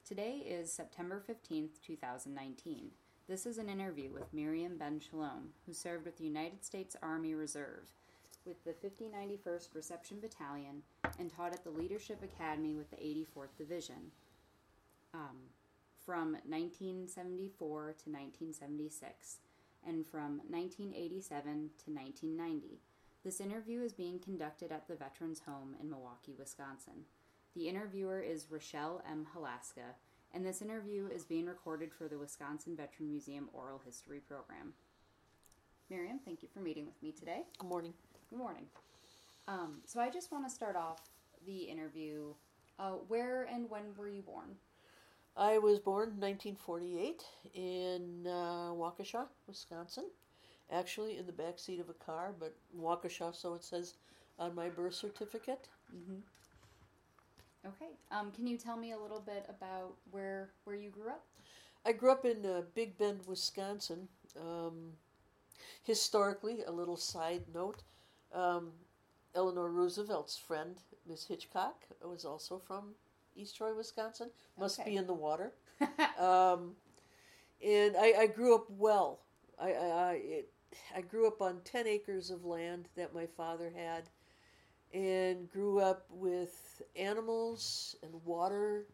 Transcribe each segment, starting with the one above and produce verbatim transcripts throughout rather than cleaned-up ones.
Today is September fifteenth, two thousand nineteen. This is an interview with Miriam Ben Shalom, who served with the United States Army Reserve with the fifty ninety-first Reception Battalion and taught at the Leadership Academy with the eighty-fourth Division um, from nineteen seventy-four to nineteen seventy-six and from nineteen eighty-seven to nineteen ninety. This interview is being conducted at the Veterans Home in Milwaukee, Wisconsin. The interviewer is Rochelle M. Halaska, and this interview is being recorded for the Wisconsin Veteran Museum Oral History Program. Miriam, thank you for meeting with me today. Good morning. Good morning. Um, so I just want to start off the interview. Uh, where and when were you born? I was born in nineteen forty-eight in uh, Waukesha, Wisconsin. Actually, in the back seat of a car, but Waukesha, so it says on my birth certificate. Mm-hmm. Okay. Um, can you tell me a little bit about where where you grew up? I grew up in uh, Big Bend, Wisconsin. Um, historically, a little side note, um, Eleanor Roosevelt's friend, Miss Hitchcock, was also from East Troy, Wisconsin. Must Okay. be in the water. um, and I, I grew up well. I I, I, it, I grew up on ten acres of land that my father had, and grew up with animals and water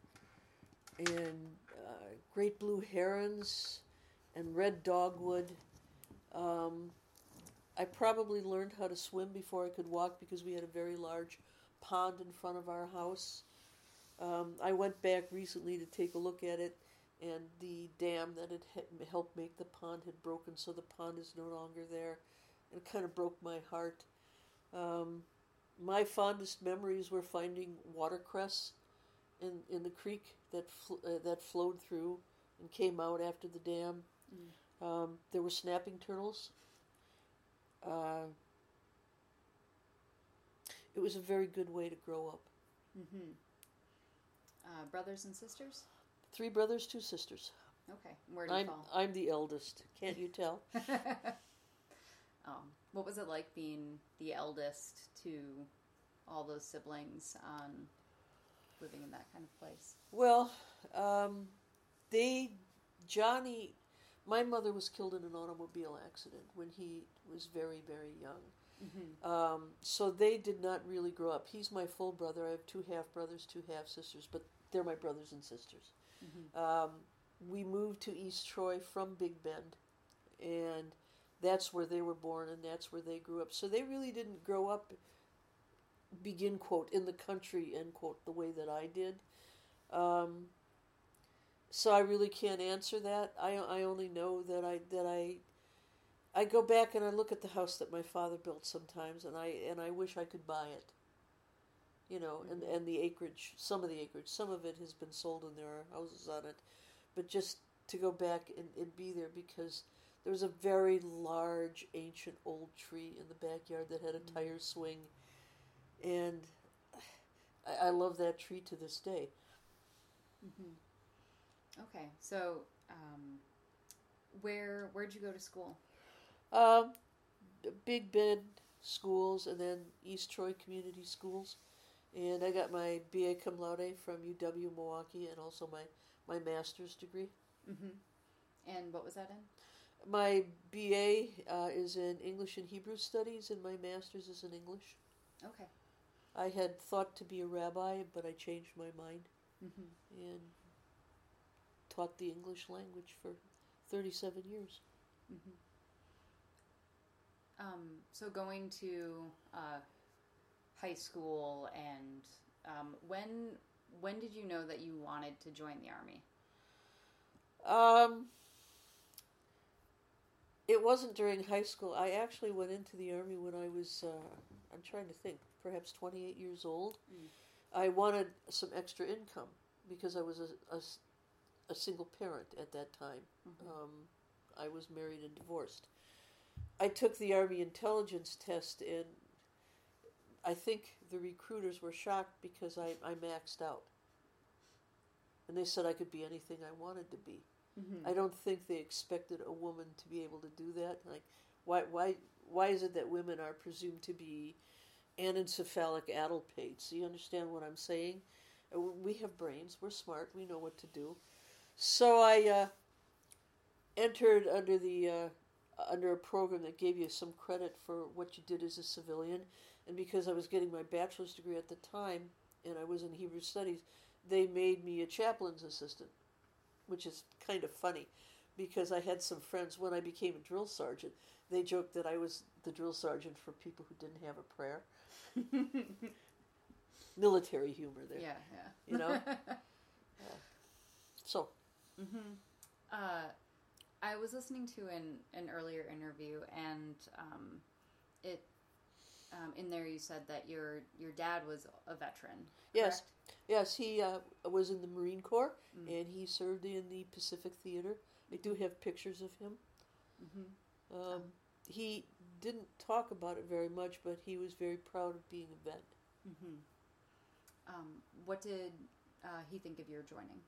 and uh, great blue herons and red dogwood. Um, I probably learned how to swim before I could walk because we had a very large pond in front of our house. Um, I went back recently to take a look at it, and the dam that had helped make the pond had broken, so the pond is no longer there. It kind of broke my heart. Um, My fondest memories were finding watercress in in the creek that fl- uh, that flowed through and came out after the dam. Mm. Um, there were snapping turtles. Uh, it was a very good way to grow up. Mm-hmm. Uh, brothers and sisters? Three brothers, two sisters. Okay. Where do you I'm fall? I'm the eldest. Can't you tell? um, what was it like being the eldest to all those siblings, um, living in that kind of place? Well, um, they, Johnny, my mother was killed in an automobile accident when he was very, very young. Mm-hmm. Um, so they did not really grow up. He's my full brother. I have two half-brothers, two half-sisters, but they're my brothers and sisters. Mm-hmm. Um, we moved to East Troy from Big Bend, and that's where they were born, and that's where they grew up. So they really didn't grow up, begin quote, in the country, end quote, the way that I did. Um, so I really can't answer that. I, I only know that I that I I go back and I look at the house that my father built sometimes, and I and I wish I could buy it. You know, mm-hmm. and, and the acreage, some of the acreage, some of it has been sold and there are houses on it. But just to go back and, and be there, because there was a very large, ancient, old tree in the backyard that had a mm-hmm. tire swing. And I, I love that tree to this day. Mm-hmm. Okay, so um, where where'd you go to school? Um, Big Bend schools, and then East Troy Community Schools. And I got my B A cum laude from U W Milwaukee, and also my, my master's degree. Mm-hmm. And what was that in? My B A uh, is in English and Hebrew Studies, and my master's is in English. Okay. I had thought to be a rabbi, but I changed my mind mm-hmm. and taught the English language for thirty-seven years. Mm-hmm. Um, so going to uh, high school, and um, when when did you know that you wanted to join the Army? Um, it wasn't during high school. I actually went into the Army when I was, uh, I'm trying to think, perhaps twenty-eight years old. Mm. I wanted some extra income because I was a, a, a single parent at that time. Mm-hmm. Um, I was married and divorced. I took the Army intelligence test, and I think the recruiters were shocked because I, I maxed out. And they said I could be anything I wanted to be. Mm-hmm. I don't think they expected a woman to be able to do that. Like, why why why is it that women are presumed to be anencephalic addlepates? Do you understand what I'm saying? Uh, We have brains. We're smart. We know what to do. So I uh, entered under the uh, under a program that gave you some credit for what you did as a civilian, and because I was getting my bachelor's degree at the time, and I was in Hebrew studies, they made me a chaplain's assistant, which is kind of funny, because I had some friends when I became a drill sergeant. They joked that I was the drill sergeant for people who didn't have a prayer. Military humor there. Yeah, yeah. You know? uh, so. Mm-hmm. Uh, I was listening to an, an earlier interview, and um, it um, in there you said that your your dad was a veteran. Yes. Correct? Yes, he uh, was in the Marine Corps, Mm. and he served in the Pacific Theater. I do have pictures of him. Mm-hmm. Um, Oh. He didn't talk about it very much, but he was very proud of being a vet. Mm-hmm. Um, what did uh, he think of your joining?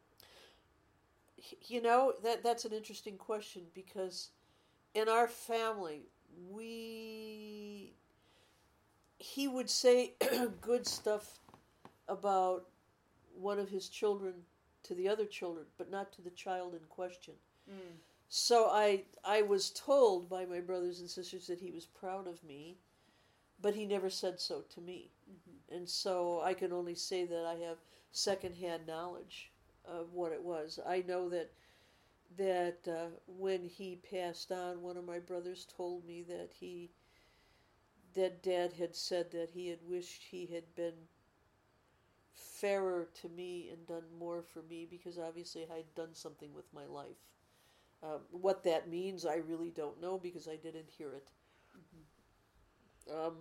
You know, that that's an interesting question, because in our family, we he would say good stuff about one of his children to the other children, but not to the child in question. Mm. So I I was told by my brothers and sisters that he was proud of me, but he never said so to me. Mm-hmm. And so I can only say that I have secondhand knowledge of what it was. I know that that uh, when he passed on, one of my brothers told me that he that Dad had said that he had wished he had been fairer to me and done more for me, because obviously I had done something with my life. Um, what that means, I really don't know, because I didn't hear it. Mm-hmm. Um,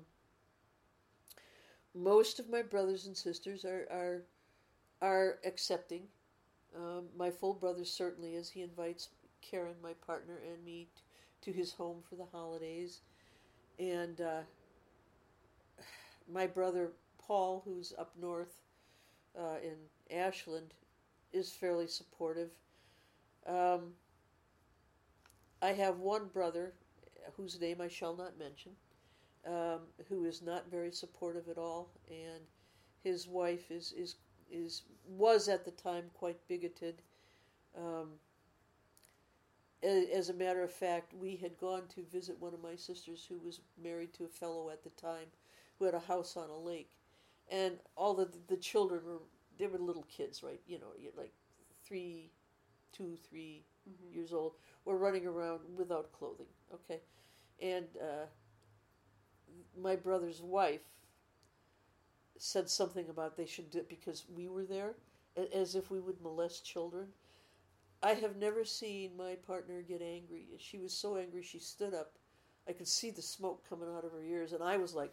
most of my brothers and sisters are are, are accepting. Um, my full brother certainly is. He invites Karen, my partner, and me t- to his home for the holidays. And uh, my brother Paul, who's up north uh, in Ashland, is fairly supportive. Um, I have one brother, whose name I shall not mention, um, who is not very supportive at all, and his wife is is is was at the time quite bigoted. Um, as a matter of fact, we had gone to visit one of my sisters who was married to a fellow at the time who had a house on a lake, and all the the children were they were little kids, right? You know, like three, two, three mm-hmm. years old, were running around without clothing. Okay, and uh, my brother's wife said something about they should do it because we were there, as if we would molest children. I have never seen my partner get angry. She was so angry she stood up. I could see the smoke coming out of her ears, and I was like,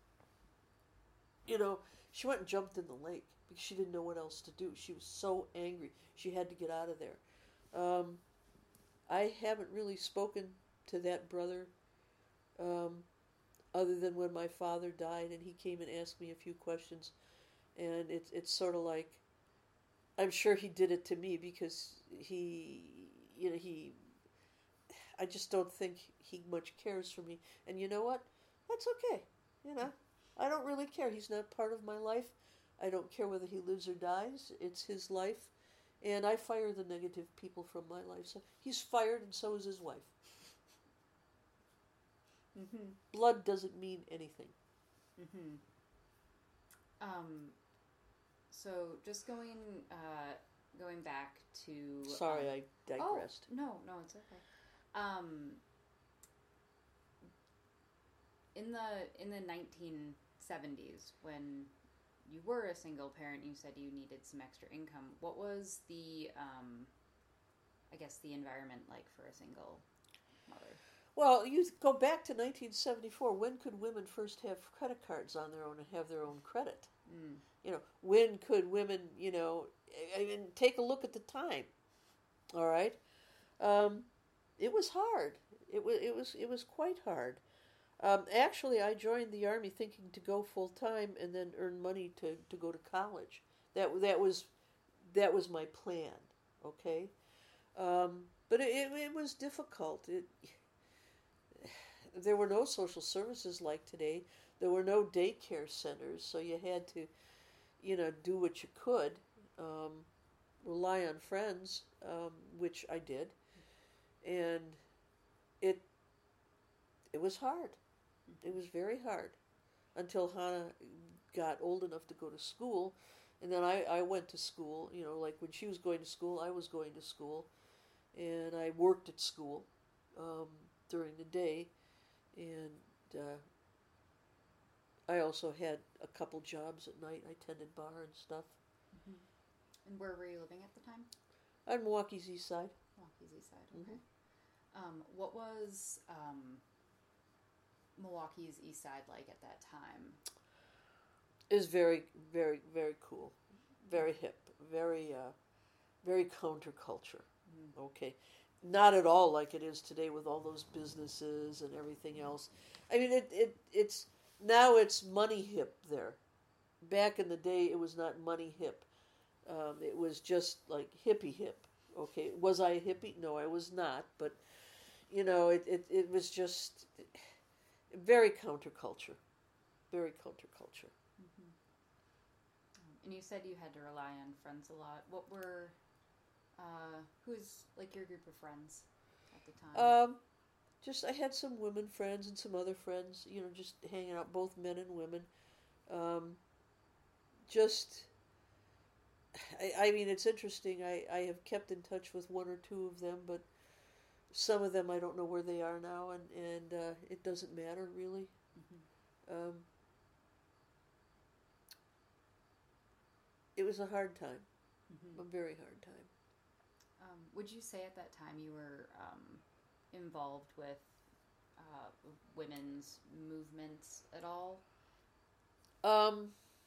you know, she went and jumped in the lake because she didn't know what else to do. She was so angry. She had to get out of there. Um, I haven't really spoken to that brother um, other than when my father died and he came and asked me a few questions. And it's it's sort of like, I'm sure he did it to me because he, you know, he, I just don't think he much cares for me. And you know what? That's okay. You know, I don't really care. He's not part of my life. I don't care whether he lives or dies. It's his life. And I fire the negative people from my life. So he's fired, and so is his wife. Mm-hmm. Blood doesn't mean anything. Mm-hmm. Um, so just going, uh, going back to. Sorry, um, I digressed. Oh, no, no, it's okay. Um, in the in the nineteen seventies, when you were a single parent, you said you needed some extra income. What was the, um, I guess, the environment like for a single mother? Well, you go back to nineteen seventy-four. When could women first have credit cards on their own and have their own credit? Mm. You know, when could women, you know, I mean, take a look at the time. All right, um, it was hard. It was it was it was quite hard. Um, actually, I joined the Army thinking to go full time and then earn money to, to go to college. That that was that was my plan. Okay, um, but it, it it was difficult. It there were no social services like today. There were no daycare centers, so you had to you know, do what you could, um, rely on friends, um, which I did, and it it was hard. It was very hard until Hannah got old enough to go to school, and then I, I went to school. You know, like when she was going to school, I was going to school, and I worked at school um, during the day, and uh, I also had a couple jobs at night. I tended bar and stuff. Mm-hmm. And where were you living at the time? On Milwaukee's east side. Milwaukee's east side, okay. Mm-hmm. Um, what was um, Milwaukee's east side like at that time? It was very, very, very cool. Very hip. Very, uh, very counterculture. Mm-hmm. Okay. Not at all like it is today with all those businesses and everything else. I mean, it, it it's... Now it's money hip there. Back in the day, it was not money hip. Um, it was just like hippie hip. Okay, was I a hippie? No, I was not. But, you know, it, it, it was just very counterculture. Very counterculture. Mm-hmm. And you said you had to rely on friends a lot. What were, uh, who's like your group of friends at the time? Um... Just, I had some women friends and some other friends, you know, just hanging out, both men and women. Um, just, I, I mean, it's interesting. I, I have kept in touch with one or two of them, but some of them I don't know where they are now, and, and uh, it doesn't matter, really. Mm-hmm. Um, it was a hard time, mm-hmm. a very hard time. Um, would you say at that time you were... Um, involved with uh, women's movements at all? Um,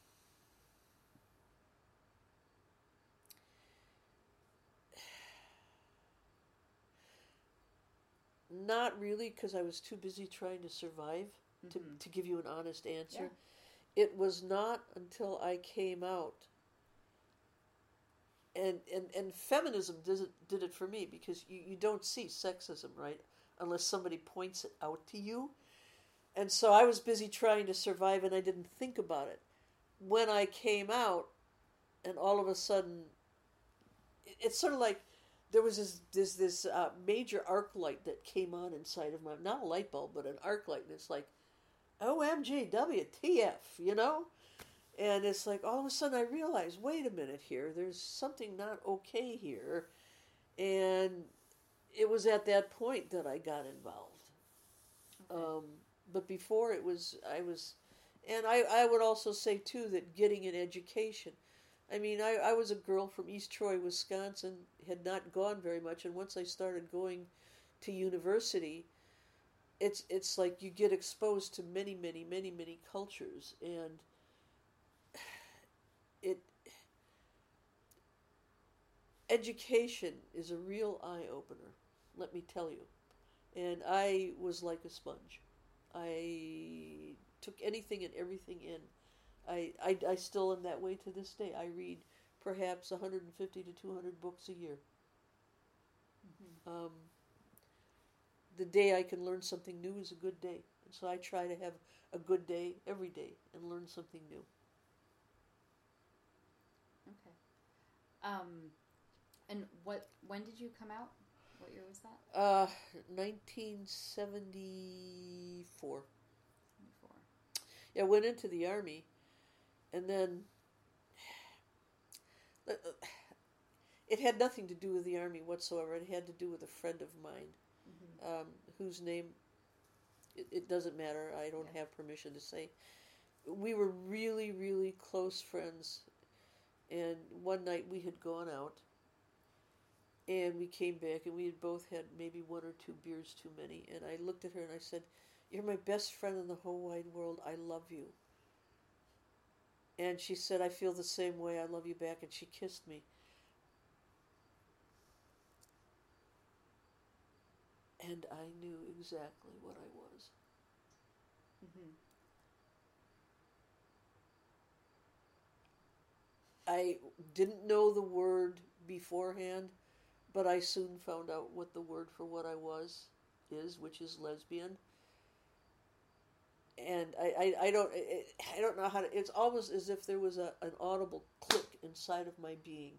not really, because I was too busy trying to survive to, mm-hmm. to give you an honest answer. Yeah. It was not until I came out, and, and, and feminism did it, did it for me, because you, you don't see sexism, right, unless somebody points it out to you. And so I was busy trying to survive, and I didn't think about it. When I came out, and all of a sudden, it, it's sort of like there was this this, this uh, major arc light that came on inside of my, not a light bulb, but an arc light, and it's like, O M G, W T F, you know? And it's like, all of a sudden I realized, wait a minute here, there's something not okay here. And it was at that point that I got involved. Okay. Um, but before it was, I was, and I, I would also say, too, that getting an education. I mean, I, I was a girl from East Troy, Wisconsin, had not gone very much, and once I started going to university, it's it's like you get exposed to many, many, many, many cultures, and it education is a real eye-opener, let me tell you. And I was like a sponge. I took anything and everything in. I, I, I still am that way to this day. I read perhaps one hundred fifty to two hundred books a year. Mm-hmm. Um, the day I can learn something new is a good day. And so I try to have a good day every day and learn something new. Okay. Um, and what? When did you come out? What year was that? Uh, nineteen seventy-four. seventy-four. Yeah, I went into the Army, and then it had nothing to do with the Army whatsoever. It had to do with a friend of mine, mm-hmm. um, whose name, it, it doesn't matter. I don't yeah. have permission to say. We were really, really close friends, and one night we had gone out, and we came back, and we had both had maybe one or two beers too many, and I looked at her and I said, "You're my best friend in the whole wide world. I love you." And she said, "I feel the same way. I love you back." And she kissed me. And I knew exactly what I was. Mm-hmm. I didn't know the word beforehand, but I soon found out what the word for what I was is, which is lesbian. and I, I, I don't I don't know how to. It's almost as if there was a an audible click inside of my being.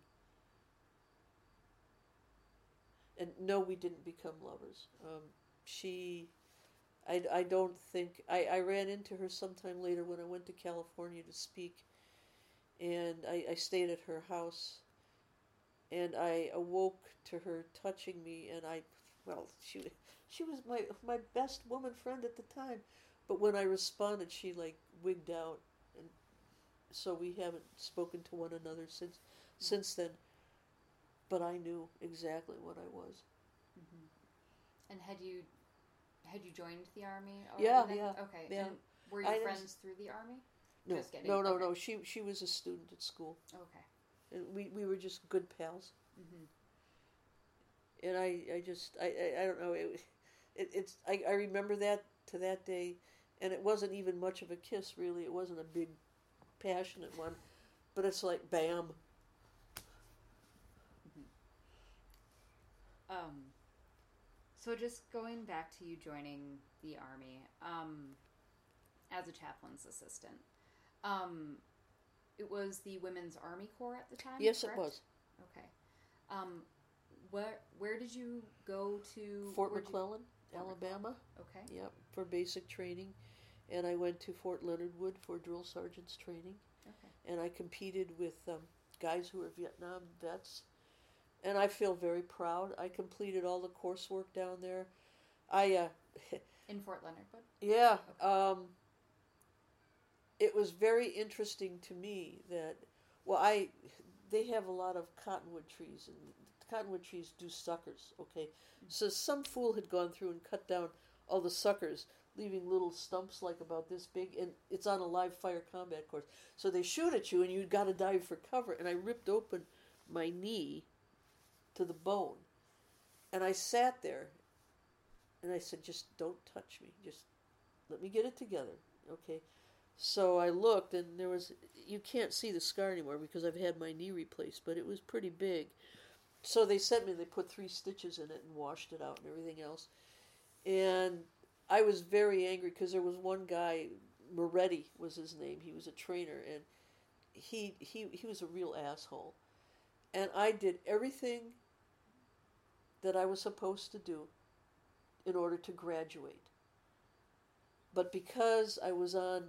And no, we didn't become lovers. Um, she, I, I don't think I, I ran into her sometime later when I went to California to speak, and I, I stayed at her house, and I awoke to her touching me, and I, well, she she was my my best woman friend at the time. But when I responded, she like wigged out, and so we haven't spoken to one another since since then. But I knew exactly what I was. Mm-hmm. And had you had you joined the army? Yeah, then? yeah. Okay. Yeah. And were you I friends was, through the army? no, Just kidding. no, no, okay. no. She she was a student at school, Okay. and we, we were just good pals. Mm-hmm. And I, I just I, I, I don't know it, it it's I, I remember that to that day, and it wasn't even much of a kiss really. It wasn't a big, passionate one, but it's like bam. Um, so just going back to you joining the army, um, as a chaplain's assistant, um, it was the Women's Army Corps at the time. Yes, correct? it was. Okay. Um, where where did you go to? Fort where'd McClellan, you, Fort Alabama. McClellan? Okay. Yep, for basic training, and I went to Fort Leonard Wood for drill sergeant's training. Okay. And I competed with um, guys who were Vietnam vets. And I feel very proud. I completed all the coursework down there. I, uh, In Fort Leonard Wood? yeah, um, it was very interesting to me that, well, I, they have a lot of cottonwood trees, and cottonwood trees do suckers, okay? Mm-hmm. So some fool had gone through and cut down all the suckers, leaving little stumps like about this big, and it's on a live fire combat course. So they shoot at you, and you got to dive for cover, and I ripped open my knee to the bone. And I sat there and I said, just don't touch me. Just let me get it together. Okay. So I looked and there was, you can't see the scar anymore because I've had my knee replaced, but it was pretty big. So they sent me, they put three stitches in it and washed it out and everything else. And I was very angry because there was one guy, Moretti was his name. He was a trainer and he, he, he was a real asshole. And I did everything that I was supposed to do in order to graduate. But because I was on,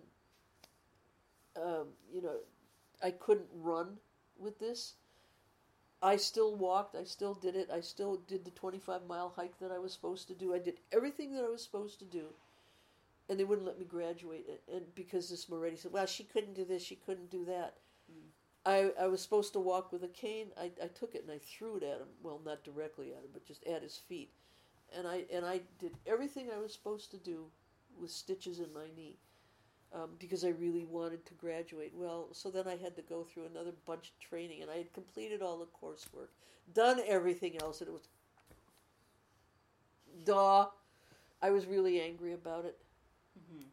um, you know, I couldn't run with this, I still walked, I still did it, I still did the twenty-five mile hike that I was supposed to do. I did everything that I was supposed to do, and they wouldn't let me graduate. And because this Moretti said, well, she couldn't do this, she couldn't do that. Mm. I, I was supposed to walk with a cane. I, I took it and I threw it at him. Well, not directly at him, but just at his feet. And I and I did everything I was supposed to do with stitches in my knee um, because I really wanted to graduate. Well, so then I had to go through another bunch of training, and I had completed all the coursework, done everything else, and it was, duh. I was really angry about it. Mm-hmm.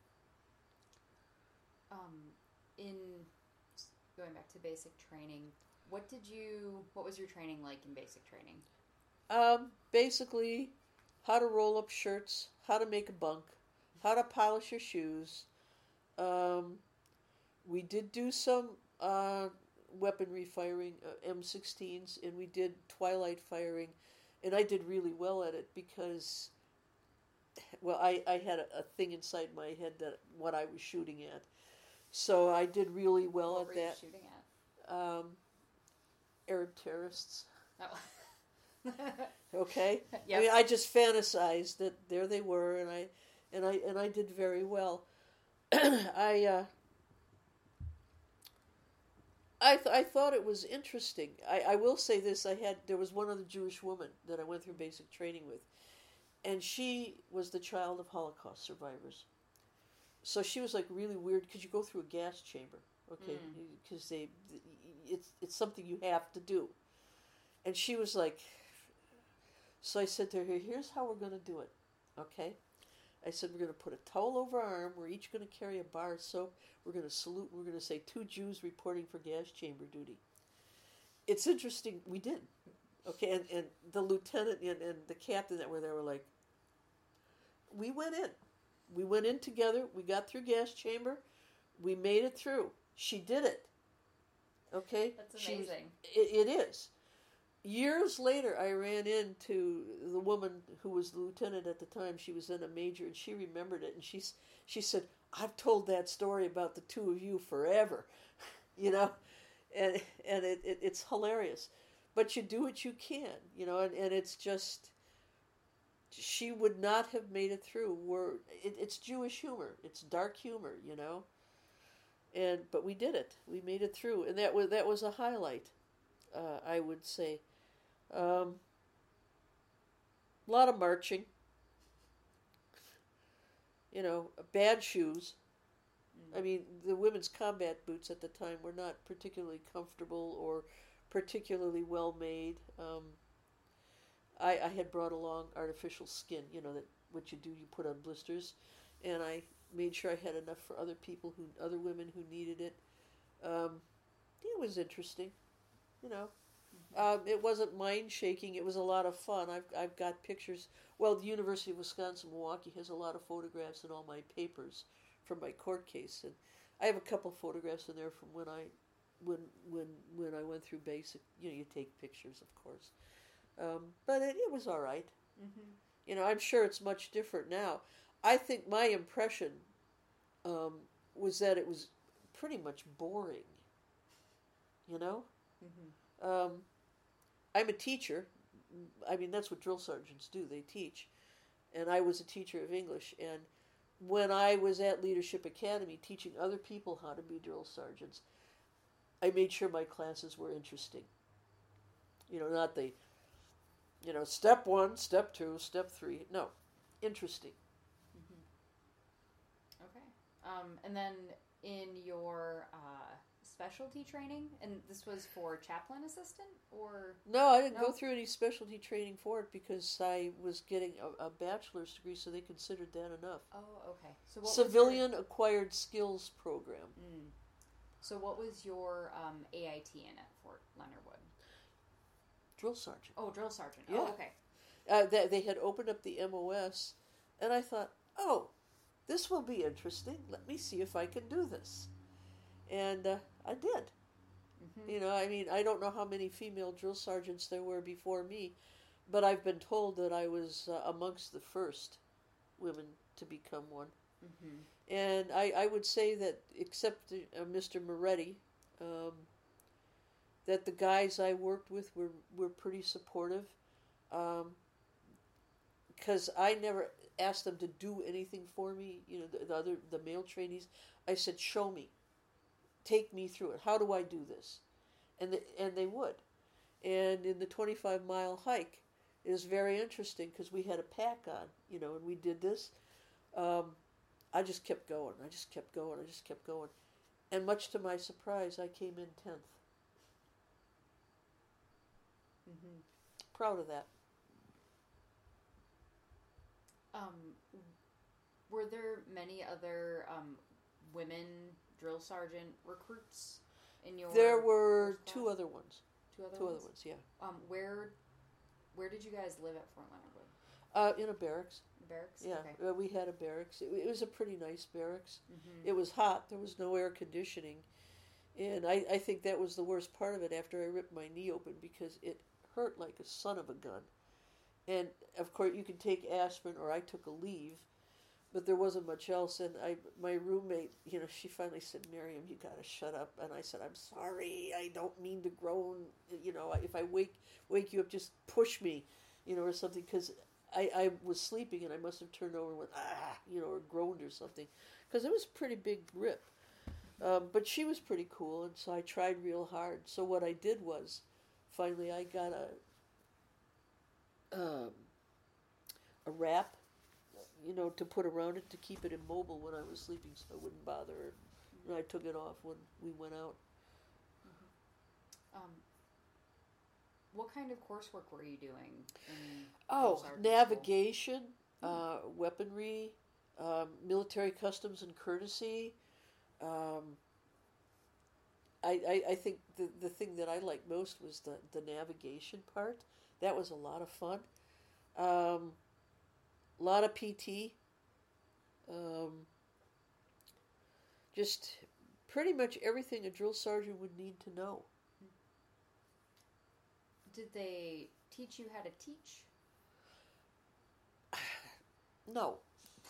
Um, in... Going back to basic training, what did you, what was your training like in basic training? Um, basically, how to roll up shirts, how to make a bunk, how to polish your shoes. Um, we did do some uh, weaponry firing, uh, M sixteens, and we did twilight firing, and I did really well at it because, well, I, I had a, a thing inside my head that what I was shooting at. So I did really well what at were that. You shooting at? Um, Arab terrorists. Oh. Okay. Yep. I mean, I just fantasized that there they were, and I, and I, and I did very well. I, uh, I, th- I thought it was interesting. I, I will say this: I had there was one other Jewish woman that I went through basic training with, and she was the child of Holocaust survivors. So she was like really weird because you go through a gas chamber, okay? Because mm. they, it's it's something you have to do, and she was like. So I said to her, "Here's how we're going to do it, okay?" I said, "We're going to put a towel over our arm. We're each going to carry a bar of soap. We're going to salute. We're going to say two Jews reporting for gas chamber duty." It's interesting. We did, okay, and and the lieutenant and, and the captain that were there were like, "We went in." We went in together. We got through gas chamber. We made it through. She did it. Okay? That's She was- amazing. it, it is. Years later, I ran into the woman who was the lieutenant at the time. She was then a major, and she remembered it. And she, she said, I've told that story about the two of you forever, you know? And, and it, it, it's hilarious. But you do what you can, you know, and, and it's just, she would not have made it through. We're, it, it's Jewish humor. It's dark humor, you know? And but we did it. We made it through, and that was that was a highlight, uh, I would say. Um, a lot of marching. You know, bad shoes. Mm. I mean, the women's combat boots at the time were not particularly comfortable or particularly well made. Um, I I had brought along artificial skin. You know that what you do, you put on blisters, and I made sure I had enough for other people who, other women who needed it. Um, it was interesting, you know. Mm-hmm. Um, it wasn't mind shaking. It was a lot of fun. I've I've got pictures. Well, the University of Wisconsin Milwaukee has a lot of photographs in all my papers from my court case, and I have a couple of photographs in there from when I, when when when I went through basic. You know, you take pictures, of course. Um, but it, it was all right. Mm-hmm. You know, I'm sure it's much different now. I think my impression um, was that it was pretty much boring. You know? Mm-hmm. Um, I'm a teacher. I mean, that's what drill sergeants do. They teach. And I was a teacher of English. And when I was at Leadership Academy teaching other people how to be drill sergeants, I made sure my classes were interesting. You know, not the, you know, step one, step two, step three. No, interesting. Okay. Um, and then in your uh, specialty training, and this was for chaplain assistant, or No, I didn't No? go through any specialty training for it because I was getting a, a bachelor's degree, so they considered that enough. oh, okay. So what Civilian Acquired Skills Program. Was your, mm, so what was your um, A I T in at Fort Leonard Wood? Drill sergeant. Oh, drill sergeant. Yeah. Oh, okay. Uh, they, they had opened up the M O S, and I thought, oh, this will be interesting. Let me see if I can do this. And uh, I did. Mm-hmm. You know, I mean, I don't know how many female drill sergeants there were before me, but I've been told that I was uh, amongst the first women to become one. Mm-hmm. And I, I would say that, except uh, Mister Moretti, um, that the guys I worked with were, were pretty supportive. Because I never asked them to do anything for me, you know, the, the other, the male trainees. I said, show me. Take me through it. How do I do this? And the, and they would. And in the twenty-five mile hike, it was very interesting because we had a pack on, you know, and we did this. Um, I just kept going. I just kept going. I just kept going. And much to my surprise, I came in tenth. Mm-hmm. Proud of that. Um, were there many other um, women drill sergeant recruits in your? There were first two class? other ones. Two other Two ones? other ones, yeah. Um, where, where did you guys live at Fort Leonard Wood? Uh, in a barracks. Barracks. Yeah, Okay. uh, we had a barracks. It, it was a pretty nice barracks. Mm-hmm. It was hot. There was no air conditioning. And I, I think that was the worst part of it after I ripped my knee open because it hurt like a son of a gun. And, of course, you can take aspirin, or I took a leave, but there wasn't much else. And I, my roommate, you know, she finally said, Miriam, you got to shut up. And I said, I'm sorry. I don't mean to groan. You know, if I wake wake you up, just push me, you know, or something. Because I, I was sleeping, and I must have turned over and went, ah, you know, or groaned or something. Because it was a pretty big rip. Um, but she was pretty cool, and so I tried real hard. So what I did was, finally, I got a um, a wrap, you know, to put around it to keep it immobile when I was sleeping, so I wouldn't bother her. And I took it off when we went out. Um, what kind of coursework were you doing? In Oh, drill sergeant school? navigation, uh, weaponry, um, military customs and courtesy. Um, I, I, I think the, the thing that I liked most was the, the navigation part. That was a lot of fun. Um, a lot of P T. Um, just pretty much everything a drill sergeant would need to know. Did they teach you how to teach? No.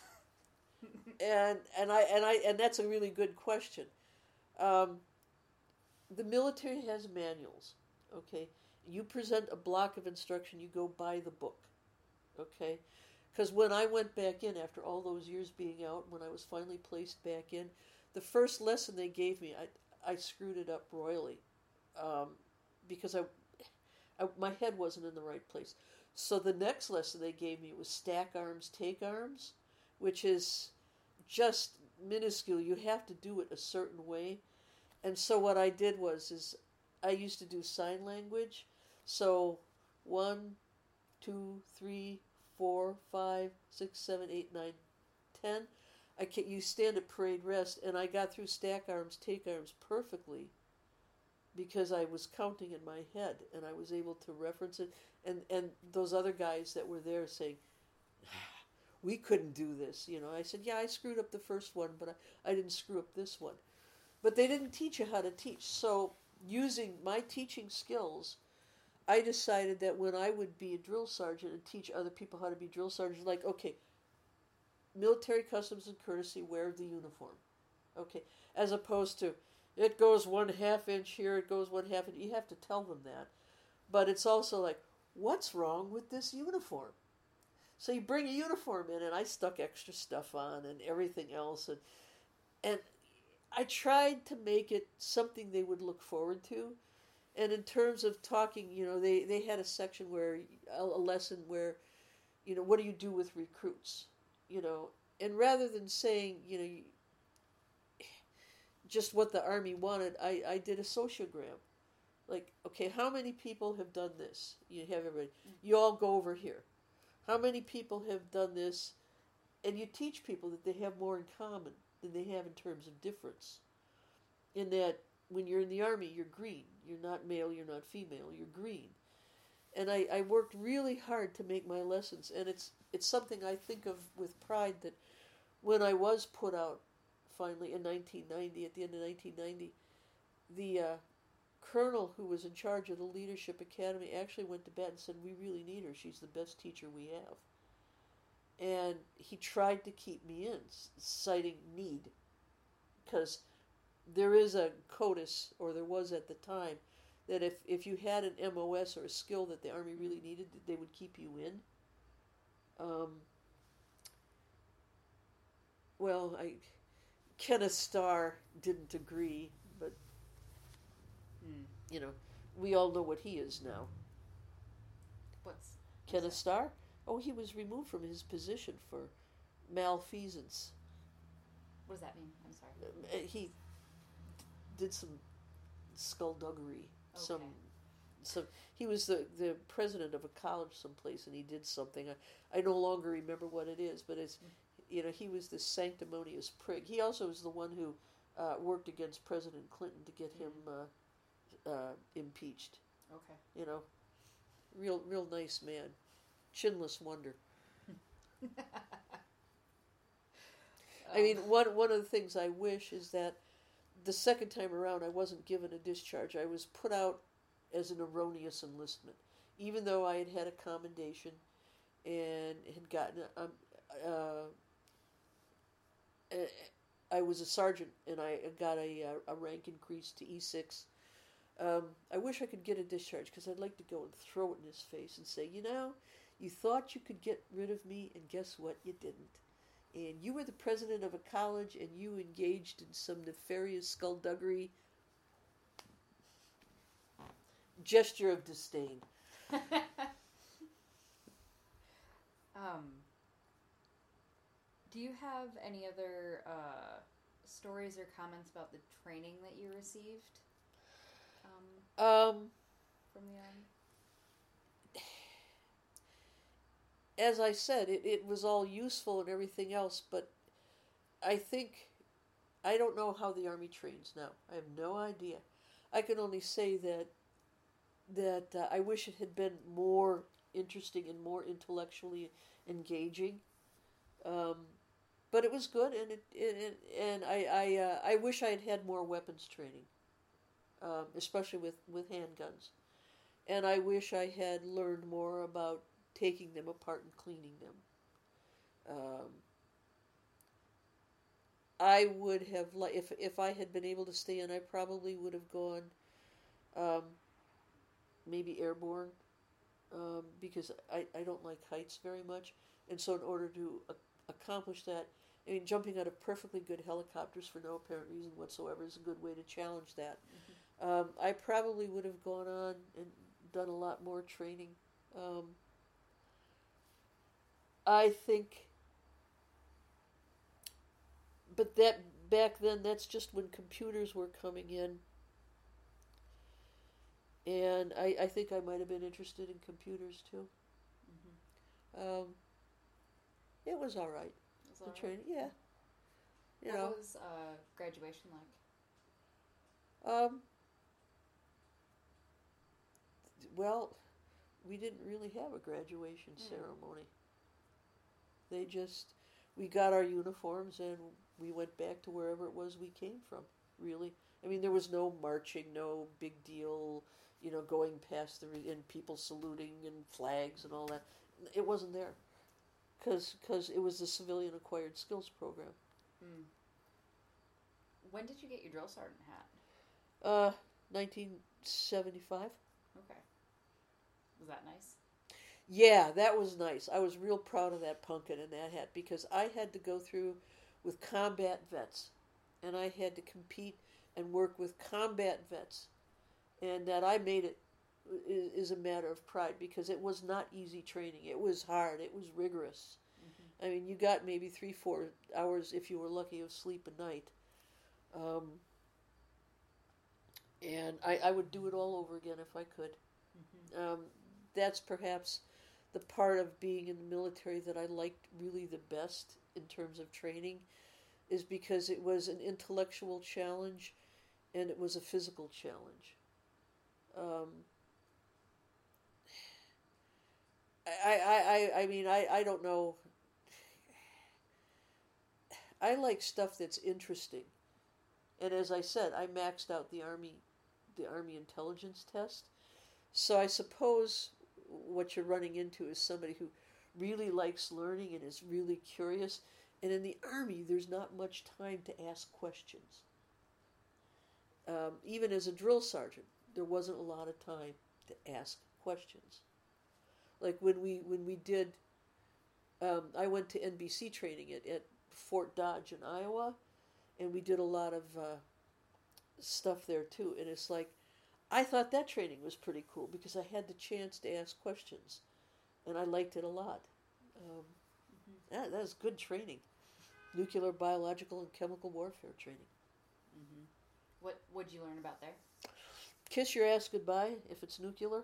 and and I and I and that's a really good question. Um, the military has manuals. Okay, you present a block of instruction. You go buy the book. Okay, because when I went back in after all those years being out, when I was finally placed back in, the first lesson they gave me, I I screwed it up royally, um, because I, I my head wasn't in the right place. So the next lesson they gave me was stack arms, take arms, which is just minuscule. You have to do it a certain way. And so what I did was is I used to do sign language. So one, two, three, four, five, six, seven, eight, nine, ten. I can you stand at parade rest, and I got through stack arms, take arms perfectly because I was counting in my head and I was able to reference it. And, and those other guys that were there saying, we couldn't do this, you know. I said, yeah, I screwed up the first one, but I, I didn't screw up this one. But they didn't teach you how to teach. So using my teaching skills, I decided that when I would be a drill sergeant and teach other people how to be drill sergeants, like, okay, military customs and courtesy, wear the uniform. Okay, as opposed to, it goes one half inch here, it goes one half inch. You have to tell them that. But it's also like, what's wrong with this uniform? So you bring a uniform in, and I stuck extra stuff on and everything else. And, and I tried to make it something they would look forward to. And in terms of talking, you know, they, they had a section where, a, a lesson where, you know, what do you do with recruits? You know, and rather than saying, you know, just what the Army wanted, I, I did a sociogram. Like, okay, how many people have done this? You have everybody. You all go over here. How many people have done this? And you teach people that they have more in common than they have in terms of difference. In that, when you're in the Army, you're green. You're not male, you're not female, you're green. And I, I worked really hard to make my lessons. And it's it's something I think of with pride, that when I was put out finally in nineteen ninety, at the end of nineteen ninety, the uh, colonel who was in charge of the Leadership Academy actually went to bat and said, we really need her. She's the best teacher we have. And he tried to keep me in, citing need. Because there is a CODIS, or there was at the time, that if, if you had an M O S or a skill that the Army really needed, they would keep you in. Um, well, I, Kenneth Starr didn't agree, but, mm. you know, we all know what he is now. What's Kenneth Starr? Oh, he was removed from his position for malfeasance. What does that mean? I'm sorry. Uh, he did some skullduggery. Okay. Some, some. He was the, the president of a college someplace, and he did something. I, I no longer remember what it is, but it's, mm. you know, he was this sanctimonious prig. He also was the one who uh, worked against President Clinton to get mm. him uh, uh, impeached. Okay. You know, real real nice man, chinless wonder. um. I mean, one one of the things I wish is that the second time around I wasn't given a discharge. I was put out as an erroneous enlistment, even though I had had a commendation and had gotten a, um, uh, I was a sergeant and I got a, a rank increase to E six. Um, I wish I could get a discharge, because I'd like to go and throw it in his face and say, you know, you thought you could get rid of me, and guess what? You didn't. And you were the president of a college, and you engaged in some nefarious skullduggery. Gesture of disdain. um, do you have any other uh, stories or comments about the training that you received um, um, from the Army? As I said, it, it was all useful and everything else, but I think, I don't know how the Army trains now. I have no idea. I can only say that that uh, I wish it had been more interesting and more intellectually engaging. Um, but it was good, and it, it, it and I I uh, I wish I had had more weapons training, um, especially with with handguns, and I wish I had learned more about taking them apart and cleaning them. Um, I would have li- if if I had been able to stay in, I probably would have gone, um, maybe airborne, um, because I, I don't like heights very much, and so in order to a- accomplish that, I mean, jumping out of perfectly good helicopters for no apparent reason whatsoever is a good way to challenge that. Mm-hmm. Um, I probably would have gone on and done a lot more training. Um, I think, but that back then, that's just when computers were coming in, and I, I think I might have been interested in computers too. Mm-hmm. Um, it was all right. Was The that right? training, yeah. You what know, was uh, graduation like? um, well, we didn't really have a graduation Mm. ceremony. They just, we got our uniforms and we went back to wherever it was we came from, really. I mean, there was no marching, no big deal, you know, going past the, re- and people saluting and flags and all that. It wasn't there. Because cause it was the Civilian Acquired Skills Program. Mm. When did you get your drill sergeant hat? Uh, nineteen seventy-five. Okay. Was that nice? Yeah, that was nice. I was real proud of that pumpkin and that hat because I had to go through with combat vets, and I had to compete and work with combat vets, and that I made it is, is a matter of pride because it was not easy training. It was hard. It was rigorous. Mm-hmm. I mean, you got maybe three, four hours if you were lucky of sleep a night. Um, and I, I would do it all over again if I could. Mm-hmm. Um, that's perhaps the part of being in the military that I liked really the best in terms of training, is because it was an intellectual challenge and it was a physical challenge. Um, I, I, I, I mean, I, I don't know. I like stuff that's interesting. And as I said, I maxed out the Army, the Army intelligence test. So I suppose what you're running into is somebody who really likes learning and is really curious. And in the Army, there's not much time to ask questions. Um, even as a drill sergeant, there wasn't a lot of time to ask questions. Like when we when we did, um, I went to N B C training at, at Fort Dodge in Iowa, and we did a lot of uh, stuff there too. And it's like, I thought that training was pretty cool because I had the chance to ask questions, and I liked it a lot. Um, Mm-hmm. that, that was good training. Nuclear, biological, and chemical warfare training. Mm-hmm. What would you learn about there? Kiss your ass goodbye if it's nuclear.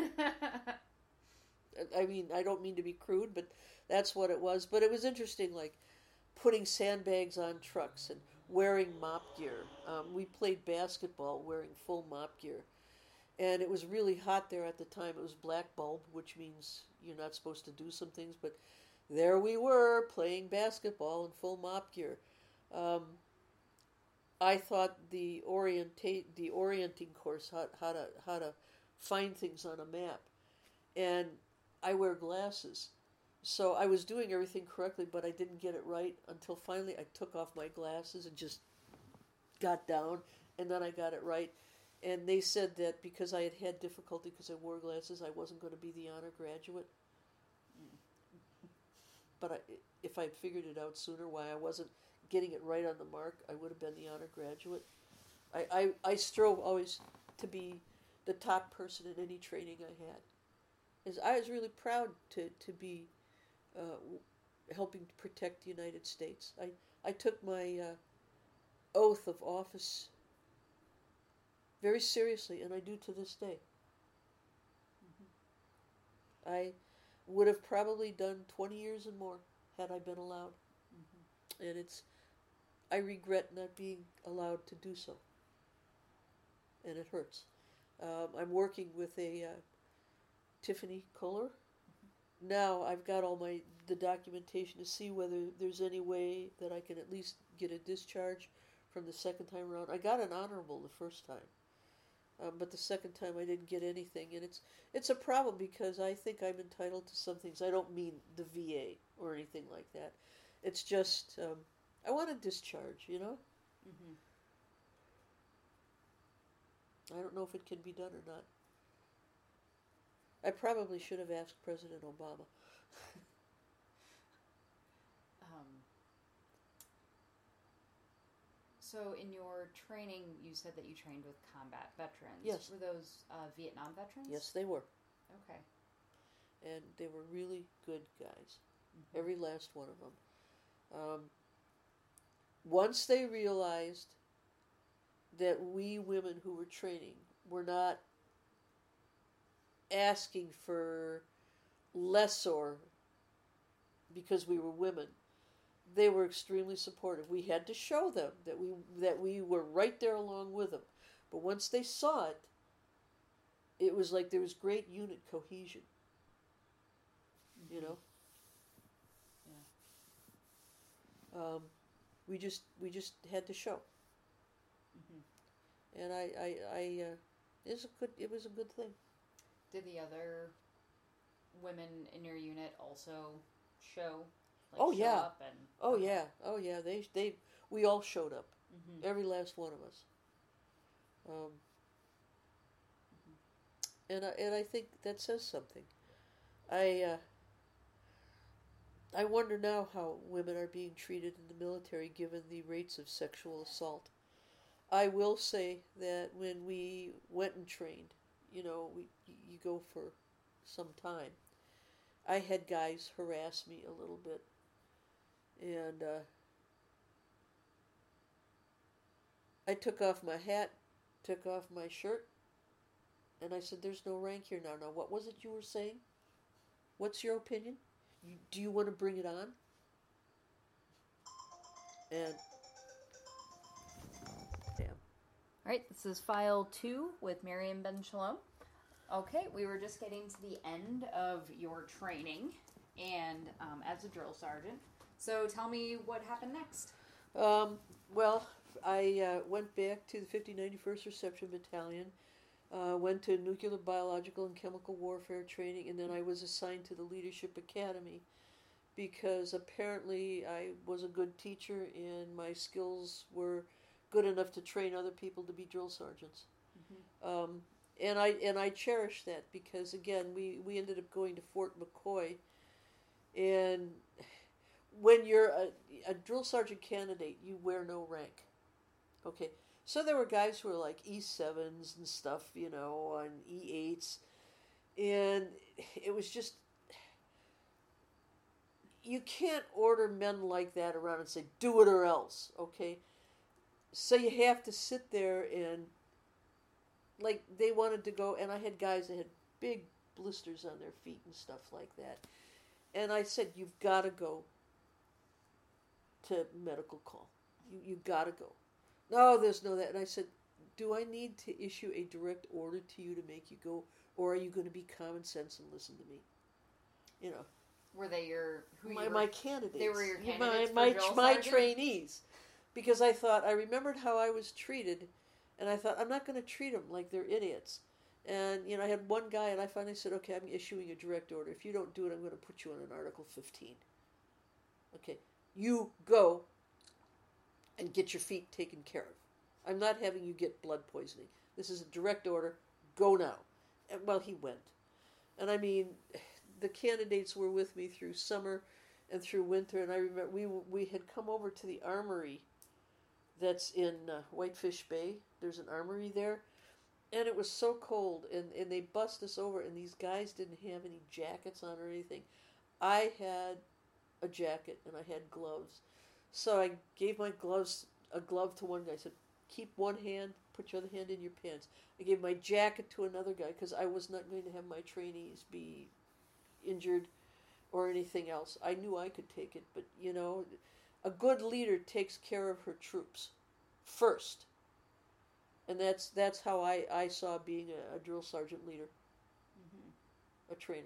I mean, I don't mean to be crude, but that's what it was. But it was interesting, like putting sandbags on trucks and wearing mop gear. Um, we played basketball wearing full mop gear. And it was really hot there at the time. It was black bulb, which means you're not supposed to do some things. But there we were playing basketball in full mop gear. Um, I thought the orientate the orienting course, how, how to how to find things on a map, and I wear glasses, so I was doing everything correctly, but I didn't get it right until finally I took off my glasses and just got down, and then I got it right. And they said that because I had had difficulty because I wore glasses, I wasn't going to be the honor graduate. But I, if I'd figured it out sooner why I wasn't getting it right on the mark, I would have been the honor graduate. I, I, I strove always to be the top person in any training I had. As I was really proud to, to be uh, helping to protect the United States. I, I took my uh, oath of office very seriously, and I do to this day. Mm-hmm. I would have probably done twenty years and more had I been allowed. Mm-hmm. And it's, I regret not being allowed to do so. And it hurts. Um, I'm working with a uh, Tiffany Kohler, now I've got all my the documentation to see whether there's any way that I can at least get a discharge from the second time around. I got an honorable the first time, um, but the second time I didn't get anything, and it's it's a problem because I think I'm entitled to some things. I don't mean the V A or anything like that. It's just um, I want a discharge, you know. Mm-hmm. I don't know if it can be done or not. I probably should have asked President Obama. um, so, in your training, you said that you trained with combat veterans. Yes. Were those uh, Vietnam veterans? Yes, they were. Okay. And they were really good guys. Mm-hmm. Every last one of them. Um, once they realized that we women who were training were not asking for lesser because we were women, they were extremely supportive. We had to show them that we that we were right there along with them. But once they saw it, it was like there was great unit cohesion. Mm-hmm. You know? Yeah. Um, we just we just had to show. Mm-hmm. And I I, I uh, it was a good it was a good thing. Did the other women in your unit also show? Like, oh show yeah. Up and, oh okay. yeah. Oh yeah. They they we all showed up. Mm-hmm. Every last one of us. Um, mm-hmm. And I and I think that says something. I uh, I wonder now how women are being treated in the military given the rates of sexual assault. I will say that when we went and trained, you know, we you go for some time. I had guys harass me a little bit, and uh, I took off my hat, took off my shirt, and I said, "There's no rank here now. Now, what was it you were saying? What's your opinion? You, do you want to bring it on?" And damn. All right, this is file two with Miriam Ben Shalom. Okay, we were just getting to the end of your training and um, as a drill sergeant. So tell me what happened next. Um, well, I uh, went back to the fifty ninety-first Reception Battalion, uh, went to nuclear, biological, and chemical warfare training, and then I was assigned to the Leadership Academy because apparently I was a good teacher and my skills were good enough to train other people to be drill sergeants. Mm-hmm. Um, and I and I cherish that because, again, we, we ended up going to Fort McCoy, and when you're a, a drill sergeant candidate, you wear no rank. Okay, so there were guys who were like E sevens and stuff, you know, and E eights, and it was just, you can't order men like that around and say, do it or else, okay? So you have to sit there and, like, they wanted to go, and I had guys that had big blisters on their feet and stuff like that. And I said, you've got to go to medical call. You you got to go. No, there's no that. And I said, do I need to issue a direct order to you to make you go, or are you going to be common sense and listen to me? You know. Were they your who my you were, my candidates? They were your candidates my for my, drill my sergeant? trainees, because I thought I remembered how I was treated, and I thought I'm not going to treat them like they're idiots. And you know, I had one guy, and I finally said, okay, I'm issuing a direct order. If you don't do it, I'm going to put you on an Article fifteen. Okay, you go and get your feet taken care of. I'm not having you get blood poisoning. This is a direct order. Go now. And well, he went. And I mean, the candidates were with me through summer and through winter. And I remember we we had come over to the armory that's in uh, Whitefish Bay. There's an armory there. And it was so cold. And, and they bussed us over. And these guys didn't have any jackets on or anything. I had a jacket and I had gloves. So I gave my gloves, a glove to one guy. I said, keep one hand, put your other hand in your pants. I gave my jacket to another guy because I was not going to have my trainees be injured or anything else. I knew I could take it, but, you know, a good leader takes care of her troops first. And that's that's how I, I saw being a, a drill sergeant leader, mm-hmm. a trainer.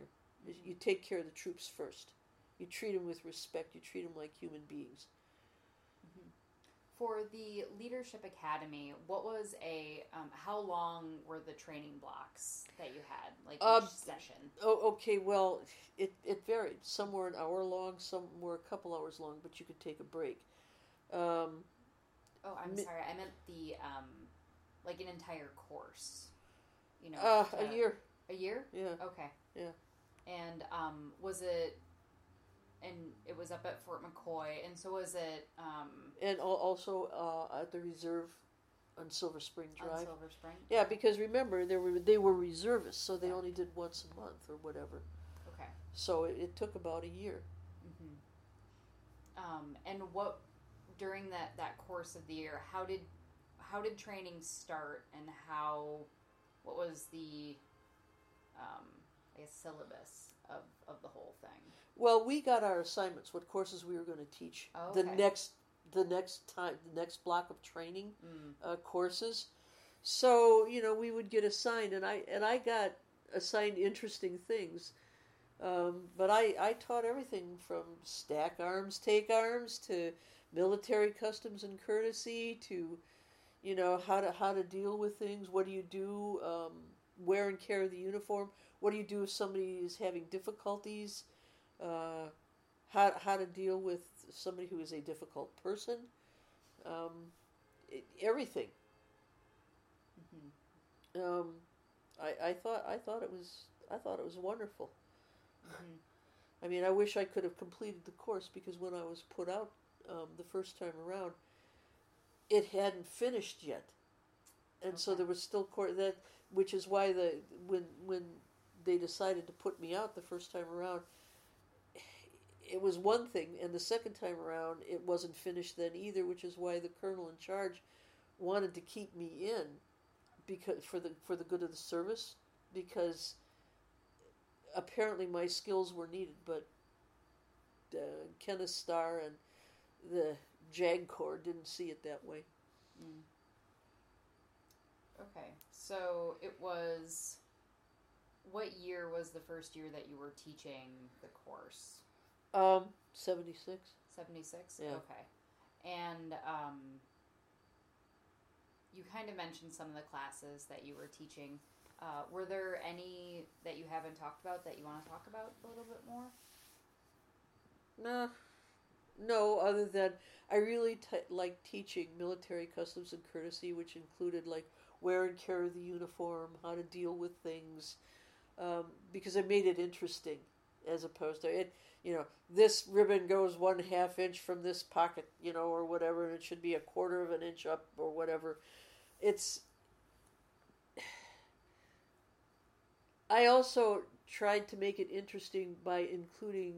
Mm-hmm. You take care of the troops first. You treat them with respect. You treat them like human beings. Mm-hmm. For the Leadership Academy, what was a, um, how long were the training blocks that you had, like each um, session? Oh, okay, well, it, it varied. Some were an hour long, some were a couple hours long, but you could take a break. Um, oh, I'm mi- sorry, I meant the, um, like an entire course, you know. Uh, to, a year. A year? Yeah. Okay. Yeah. And, um, was it... And it was up at Fort McCoy, and so was it... Um, and also uh, at the reserve on Silver Spring Drive. On Silver Spring? Yeah, because remember, they were they were reservists, so they yeah. only did once a month or whatever. Okay. So it, it took about a year. Mm-hmm. Um, and what, during that, that course of the year, how did how did training start, and how, what was the, um, I guess, syllabus of, of the whole thing? Well, we got our assignments, what courses we were going to teach. Oh, okay. The next, the next time, the next block of training mm. uh, courses. So you know, we would get assigned, and I and I got assigned interesting things. Um, but I I taught everything from stack arms, take arms, to military customs and courtesy, to you know how to how to deal with things. What do you do? Um, wear and care of the uniform. What do you do if somebody is having difficulties? Uh, how how to deal with somebody who is a difficult person, um, it, everything. Mm-hmm. Um, I I thought I thought it was I thought it was wonderful. Mm-hmm. I mean, I wish I could have completed the course, because when I was put out um, the first time around, it hadn't finished yet, and okay. so there was still course that, which is why the when when they decided to put me out the first time around. It was one thing, and the second time around, it wasn't finished then either, which is why the colonel in charge wanted to keep me in, because for the for the good of the service, because apparently my skills were needed, but uh, Kenneth Starr and the JAG Corps didn't see it that way. Mm. Okay, so it was... What year was the first year that you were teaching the course? Um, seventy-six. seventy-six? Yeah. Okay. And, um, you kind of mentioned some of the classes that you were teaching. Uh, were there any that you haven't talked about that you want to talk about a little bit more? Nah. No, other than I really t- like teaching military customs and courtesy, which included, like, wear and care of the uniform, how to deal with things, um, because I made it interesting, as opposed to it. You know, this ribbon goes one half inch from this pocket, you know, or whatever, and it should be a quarter of an inch up or whatever. It's. I also tried to make it interesting by including.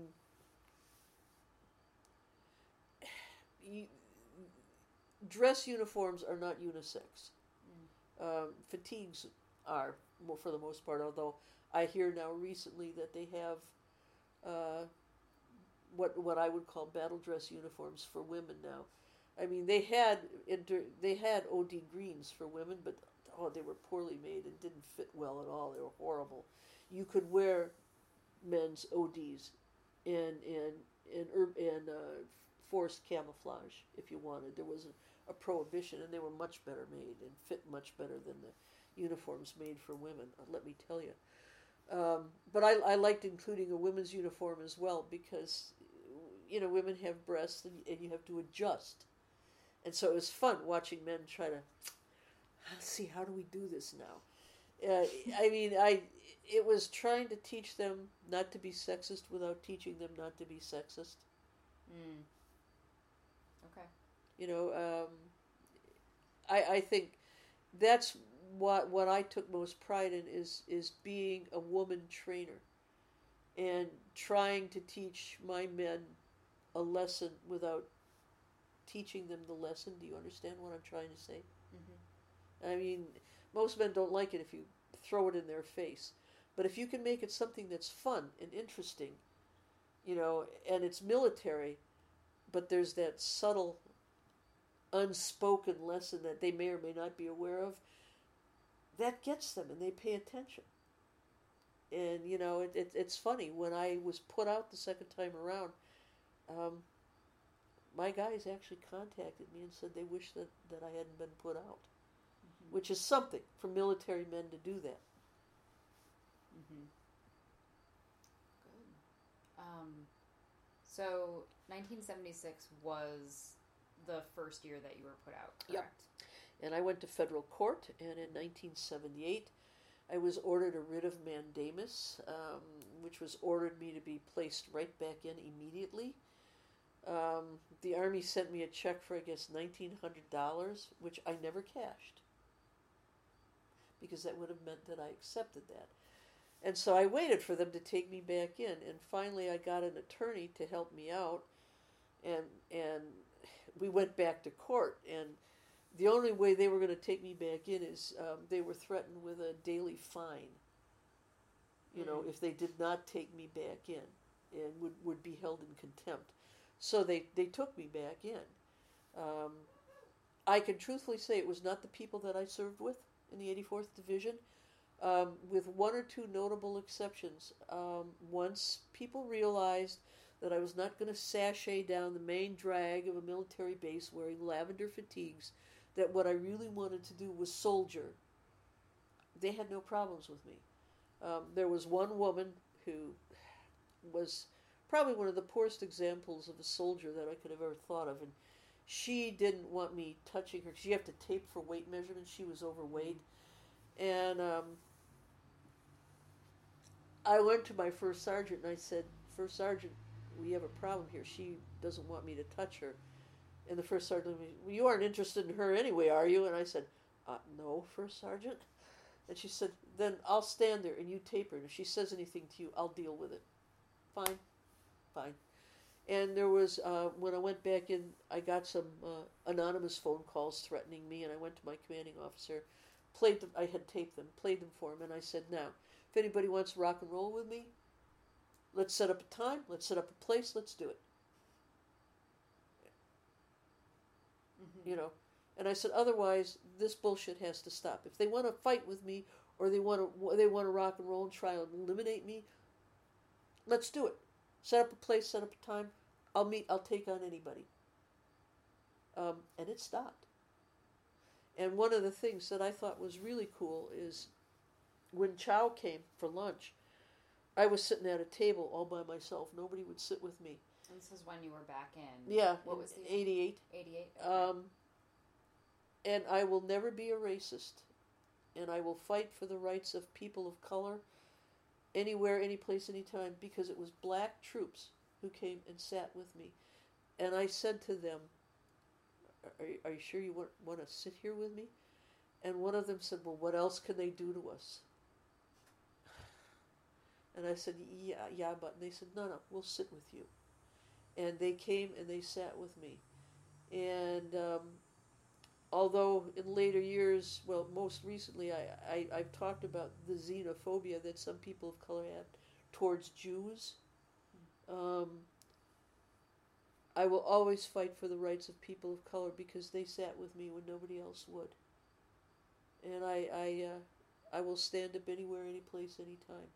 Dress uniforms are not unisex. Mm. Um, fatigues are, well, for the most part, although I hear now recently that they have. Uh, what what I would call battle dress uniforms for women now. I mean, they had inter, they had O D greens for women, but oh, they were poorly made and didn't fit well at all. They were horrible. You could wear men's O Ds in in in in uh, forced camouflage if you wanted. There was a, a prohibition, and they were much better made and fit much better than the uniforms made for women. Let me tell you. Um, but I, I liked including a women's uniform as well, because, you know, women have breasts, and, and you have to adjust. And so it was fun watching men try to, let's see, how do we do this now? Uh, I mean, I it was trying to teach them not to be sexist without teaching them not to be sexist. Mm. Okay. You know, um, I I think that's what what I took most pride in is is being a woman trainer, and trying to teach my men a lesson without teaching them the lesson. Do you understand what I'm trying to say? Mm-hmm. I mean, most men don't like it if you throw it in their face, but if you can make it something that's fun and interesting, you know, and it's military, but there's that subtle, unspoken lesson that they may or may not be aware of, that gets them, and they pay attention. And, you know, it, it, it's funny. When I was put out the second time around, um, my guys actually contacted me and said they wish that, that I hadn't been put out, Mm-hmm. which is something for military men to do that. Mm-hmm. Good. Um, so nineteen seventy-six was the first year that you were put out, correct? Yep. And I went to federal court, and in nineteen seventy-eight, I was ordered a writ of mandamus, um, which was ordered me to be placed right back in immediately. Um, the Army sent me a check for, I guess, nineteen hundred dollars, which I never cashed, because that would have meant that I accepted that. And so I waited for them to take me back in, and finally I got an attorney to help me out, and and we went back to court, and the only way they were going to take me back in is um, they were threatened with a daily fine, you know, Mm. if they did not take me back in, and would, would be held in contempt. So they, they took me back in. Um, I can truthfully say it was not the people that I served with in the eighty-fourth Division, um, with one or two notable exceptions. Um, once people realized that I was not going to sashay down the main drag of a military base wearing lavender fatigues, that what I really wanted to do was soldier, they had no problems with me. Um, there was one woman who was probably one of the poorest examples of a soldier that I could have ever thought of, and she didn't want me touching her. She had to tape for weight measurements. She was overweight. And um, I went to my first sergeant and I said, "First Sergeant, we have a problem here. She doesn't want me to touch her." And the first sergeant said, "Well, you aren't interested in her anyway, are you?" And I said, uh, "No, First Sergeant." And she said, "Then I'll stand there and you tape her. And if she says anything to you, I'll deal with it." Fine, fine. And there was, uh, when I went back in, I got some uh, anonymous phone calls threatening me, and I went to my commanding officer, played them, I had taped them, played them for him, and I said, "Now, if anybody wants to rock and roll with me, let's set up a time, let's set up a place, let's do it." Mm-hmm. You know, and I said, "Otherwise, this bullshit has to stop. If they want to fight with me, or they want to they want to rock and roll and try and eliminate me, let's do it. Set up a place, set up a time. I'll meet. I'll take on anybody." Um, and it stopped. And one of the things that I thought was really cool is when chow came for lunch, I was sitting at a table all by myself. Nobody would sit with me. And this is when you were back in. Yeah, What in was the eighty-eight. eighty-eight? Okay. Um, and I will never be a racist, and I will fight for the rights of people of color anywhere, any place, anytime, because it was black troops who came and sat with me. And I said to them, are, are you sure you want, want to sit here with me? And one of them said, "Well, what else can they do to us?" And I said, yeah, yeah, but and they said, "No, no, we'll sit with you." And they came and they sat with me. And um, although in later years, well, most recently, I, I, I've talked about the xenophobia that some people of color have towards Jews. Um, I will always fight for the rights of people of color because they sat with me when nobody else would. And I, I, uh, I will stand up anywhere, any place, anytime.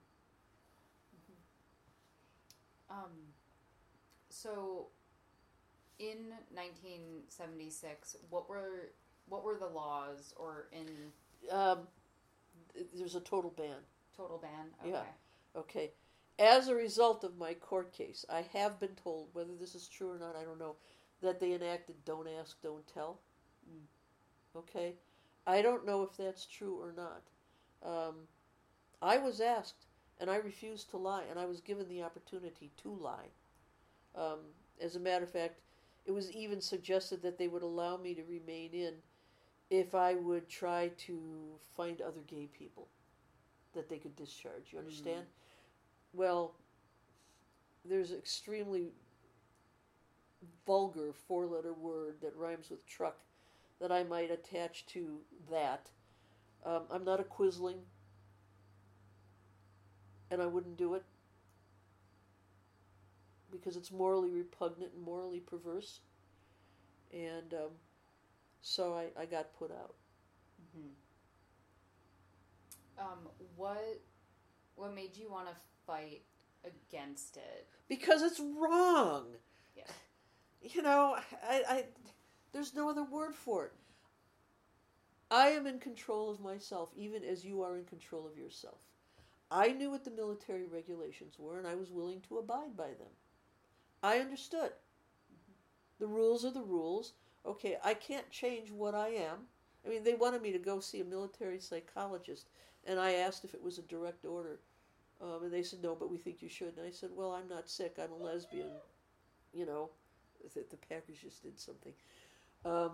Um, so in nineteen seventy-six, what were what were the laws, or in Um, there's a total ban. total ban? Okay. Yeah. Okay. As a result of my court case, I have been told, whether this is true or not, I don't know, that they enacted "Don't Ask, Don't Tell." Mm. Okay? I don't know if that's true or not. Um, I was asked, and I refused to lie, and I was given the opportunity to lie. Um, as a matter of fact, it was even suggested that they would allow me to remain in if I would try to find other gay people that they could discharge. You understand? Mm. Well, there's an extremely vulgar four-letter word that rhymes with truck that I might attach to that. Um, I'm not a quisling, and I wouldn't do it because it's morally repugnant and morally perverse. And um, so I, I got put out. Mm-hmm. Um, what what made you want to fight against it? Because it's wrong. Yeah. You know, I, I, there's no other word for it. I am in control of myself, even as you are in control of yourself. I knew what the military regulations were, and I was willing to abide by them. I understood. Mm-hmm. The rules are the rules. Okay, I can't change what I am. I mean, they wanted me to go see a military psychologist, and I asked if it was a direct order. Um, and they said, no, but we think you should. And I said, well, I'm not sick. I'm a lesbian. You know, the, the Packers just did something. Um,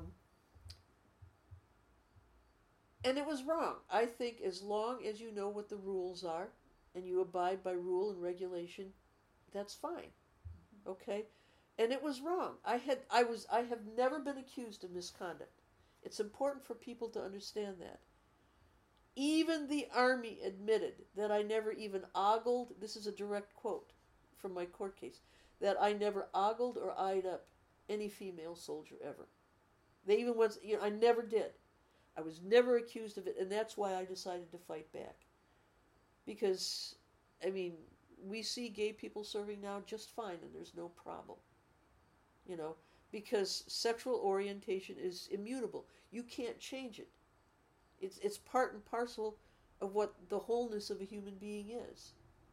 and it was wrong. I think as long as you know what the rules are and you abide by rule and regulation, that's fine. Okay? And it was wrong. I had I was I have never been accused of misconduct. It's important for people to understand that. Even the Army admitted that I never even ogled, this is a direct quote from my court case, that I never ogled or eyed up any female soldier ever. They even once, you know, I never did. I was never accused of it, and that's why I decided to fight back. Because, I mean, we see gay people serving now just fine, and there's no problem. You know, because sexual orientation is immutable. You can't change it. It's it's part and parcel of what the wholeness of a human being is.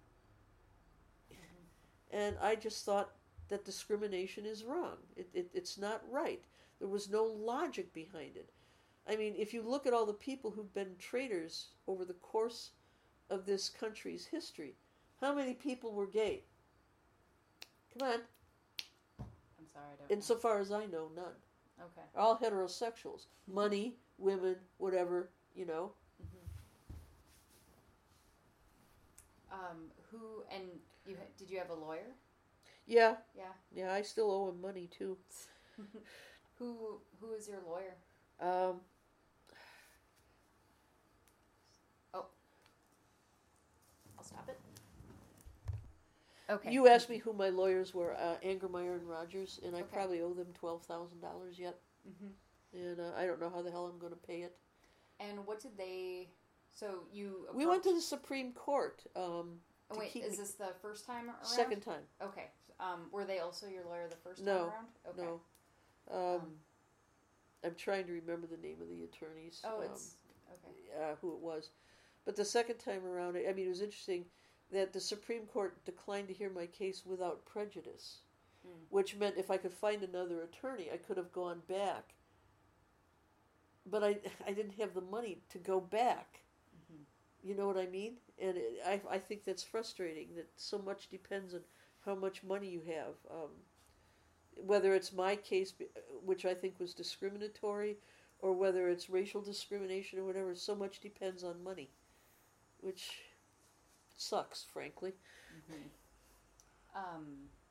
Mm-hmm. And I just thought that discrimination is wrong. It, it it's not right. There was no logic behind it. I mean, if you look at all the people who've been traitors over the course of this country's history, how many people were gay? Come on. I'm sorry, I don't Insofar as I know, none. Okay. All heterosexuals. Money, women, whatever, you know. Mm-hmm. Um, who, and you did you have a lawyer? Yeah. Yeah. Yeah, I still owe him money, too. who Who is your lawyer? Um. Oh. I'll stop it. Okay. You asked me who my lawyers were, uh, Angermeyer and Rogers, and I Okay. probably owe them twelve thousand dollars yet. Mm-hmm. And uh, I don't know how the hell I'm going to pay it. And what did they... So you... Approached... We went to the Supreme Court. Um, oh, wait, is me... this the first time around? Second time. Okay. Um, were they also your lawyer the first no, time around? Okay. No. Um, um, I'm trying to remember the name of the attorneys. Oh, um, it's... Okay. Uh, who it was. But the second time around, I mean, it was interesting that the Supreme Court declined to hear my case without prejudice, mm. which meant if I could find another attorney, I could have gone back. But I, I didn't have the money to go back. Mm-hmm. You know what I mean? And it, I, I think that's frustrating, that so much depends on how much money you have. Um, whether it's my case, which I think was discriminatory, or whether it's racial discrimination or whatever, so much depends on money, which sucks, frankly. Mm-hmm. Um,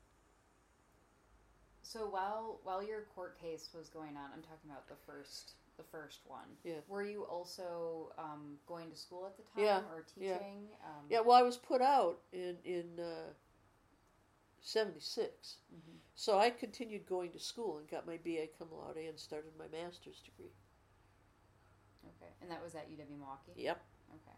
so while while your court case was going on, I'm talking about the first the first one. Yeah. Were you also um, going to school at the time, yeah. or teaching? Yeah. Um, yeah. Well, I was put out in in uh, seventy-six, mm-hmm. so I continued going to school and got my B A cum laude and started my master's degree. Okay, and that was at U W Milwaukee? Yep. Okay.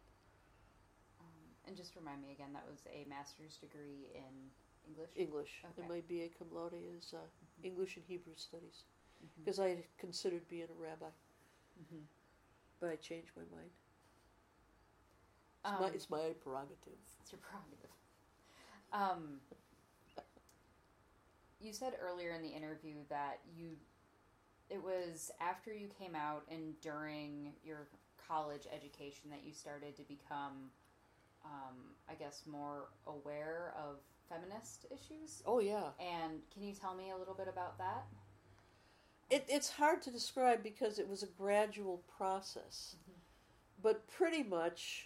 And just remind me again, that was a master's degree in English? English. Okay. And my B A cum laude is uh, mm-hmm. English and Hebrew studies. Because mm-hmm. I had considered being a rabbi. Mm-hmm. But I changed my mind. It's, um, my, it's my prerogative. It's your prerogative. Um, you said earlier in the interview that you, it was after you came out and during your college education that you started to become... Um, I guess, more aware of feminist issues. Oh, yeah. And can you tell me a little bit about that? It, it's hard to describe because it was a gradual process. Mm-hmm. But pretty much,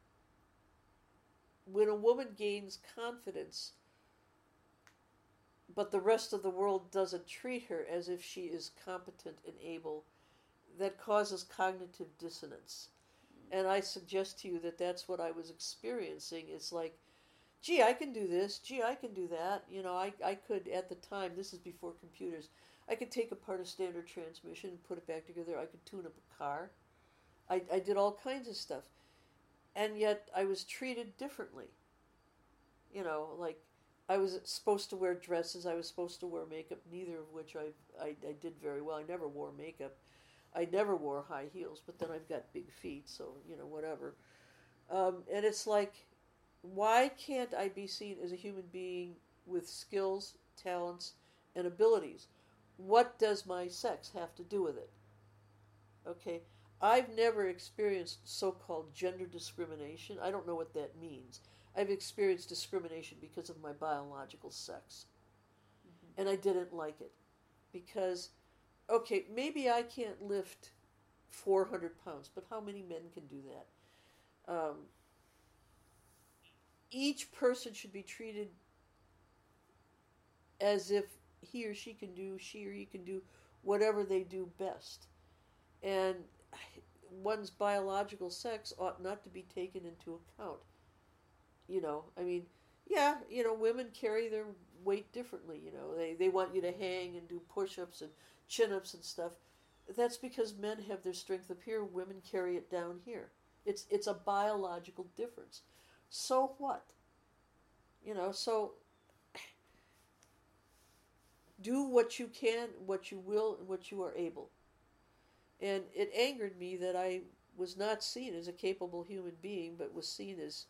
when a woman gains confidence, but the rest of the world doesn't treat her as if she is competent and able, that causes cognitive dissonance. And I suggest to you that that's what I was experiencing. It's like, gee, I can do this. Gee, I can do that. You know, I, I could, at the time, this is before computers, I could take apart a standard transmission and put it back together. I could tune up a car. I, I did all kinds of stuff. and yet I was treated differently. You know, like I was supposed to wear dresses, I was supposed to wear makeup, neither of which I, I, I did very well. I never wore makeup. I never wore high heels, but then I've got big feet, so, you know, whatever. Um, and it's like, why can't I be seen as a human being with skills, talents, and abilities? What does my sex have to do with it? Okay, I've never experienced so-called gender discrimination. I don't know what that means. I've experienced discrimination because of my biological sex. Mm-hmm. And I didn't like it. Because, okay, maybe I can't lift four hundred pounds, but how many men can do that? Um, each person should be treated as if he or she can do, she or he can do whatever they do best. And one's biological sex ought not to be taken into account. You know, I mean, yeah, you know, women carry their weight differently, you know. They, they want you to hang and do push-ups and chin-ups and stuff. That's because men have their strength up here, women carry it down here. It's it's a biological difference. So what? You know, so do what you can, what you will, and what you are able. And it angered me that I was not seen as a capable human being, but was seen as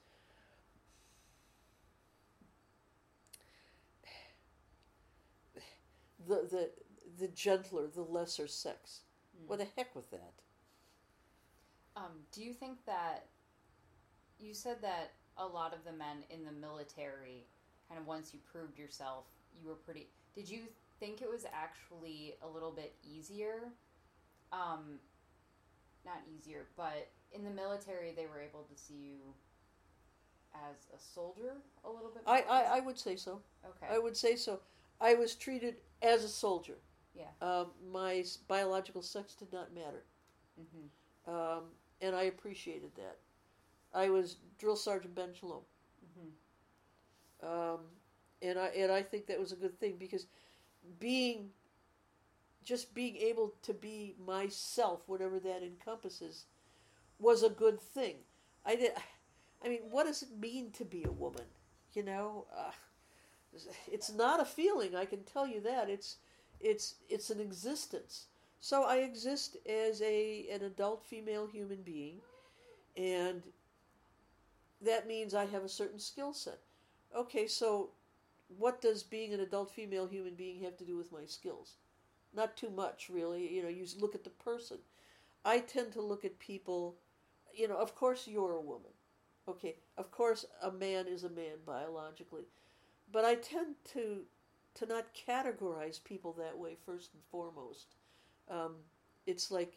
the the the gentler, the lesser sex. Mm. What the heck with that? Um, do you think that you said that a lot of the men in the military, kind of once you proved yourself, you were pretty... Did you think it was actually a little bit easier? Um, not easier, but in the military they were able to see you as a soldier a little bit more? I, I, I would say so. Okay. I would say so. I was treated as a soldier. Yeah. Um, my biological sex did not matter. Mm-hmm. Um, and I appreciated that. I was Drill Sergeant Ben Shalom. Mm-hmm. Um, and I and I think that was a good thing, because being, just being able to be myself, whatever that encompasses, was a good thing. I did. I mean, what does it mean to be a woman? You know, uh, it's not a feeling. I can tell you that. It's it's it's an existence. So I exist as a an adult female human being, and that means I have a certain skill set. Okay, so what does being an adult female human being have to do with my skills? Not too much, really. You know, you look at the person. I tend to look at people, you know, of course you're a woman. Okay, of course a man is a man biologically. But I tend to to not categorize people that way first and foremost. Um, it's like,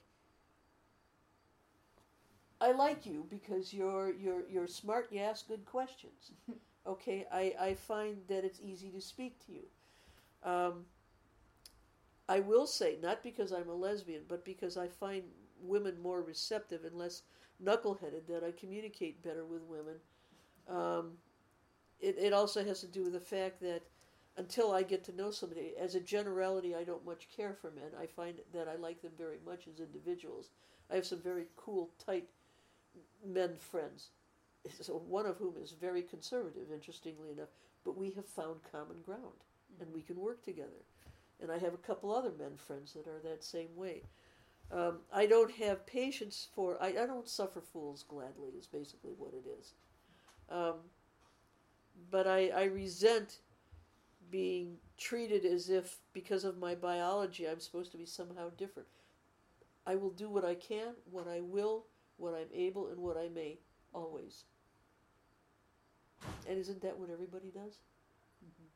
I like you because you're you're you're smart, you ask good questions. Okay, I, I find that it's easy to speak to you. Um, I will say, not because I'm a lesbian, but because I find women more receptive and less knuckleheaded, that I communicate better with women. Um, it, it also has to do with the fact that until I get to know somebody, as a generality, I don't much care for men. I find that I like them very much as individuals. I have some very cool, tight men friends, so one of whom is very conservative, interestingly enough, but we have found common ground, mm-hmm. and we can work together. And I have a couple other men friends that are that same way. Um, I don't have patience for, I, I don't suffer fools gladly, is basically what it is. Um, but I, I resent being treated as if, because of my biology, I'm supposed to be somehow different. I will do what I can, what I will, what I'm able, and what I may, always. And isn't that what everybody does? Mm-hmm.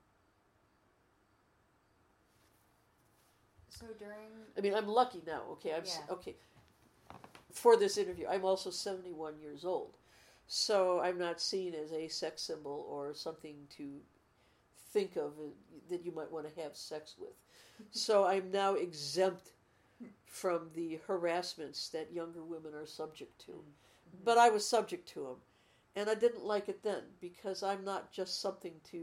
So during... I mean, I'm lucky now, okay? I'm yeah. okay. For this interview, I'm also seventy-one years old. So I'm not seen as a sex symbol or something to think of that you might want to have sex with. So I'm now exempt from the harassments that younger women are subject to. Mm-hmm. But I was subject to them. And I didn't like it then, because I'm not just something to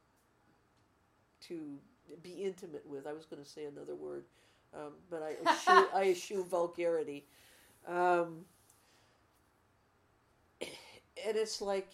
to be intimate with. I was going to say another word, um, but I eschew, I eschew vulgarity. Um, and it's like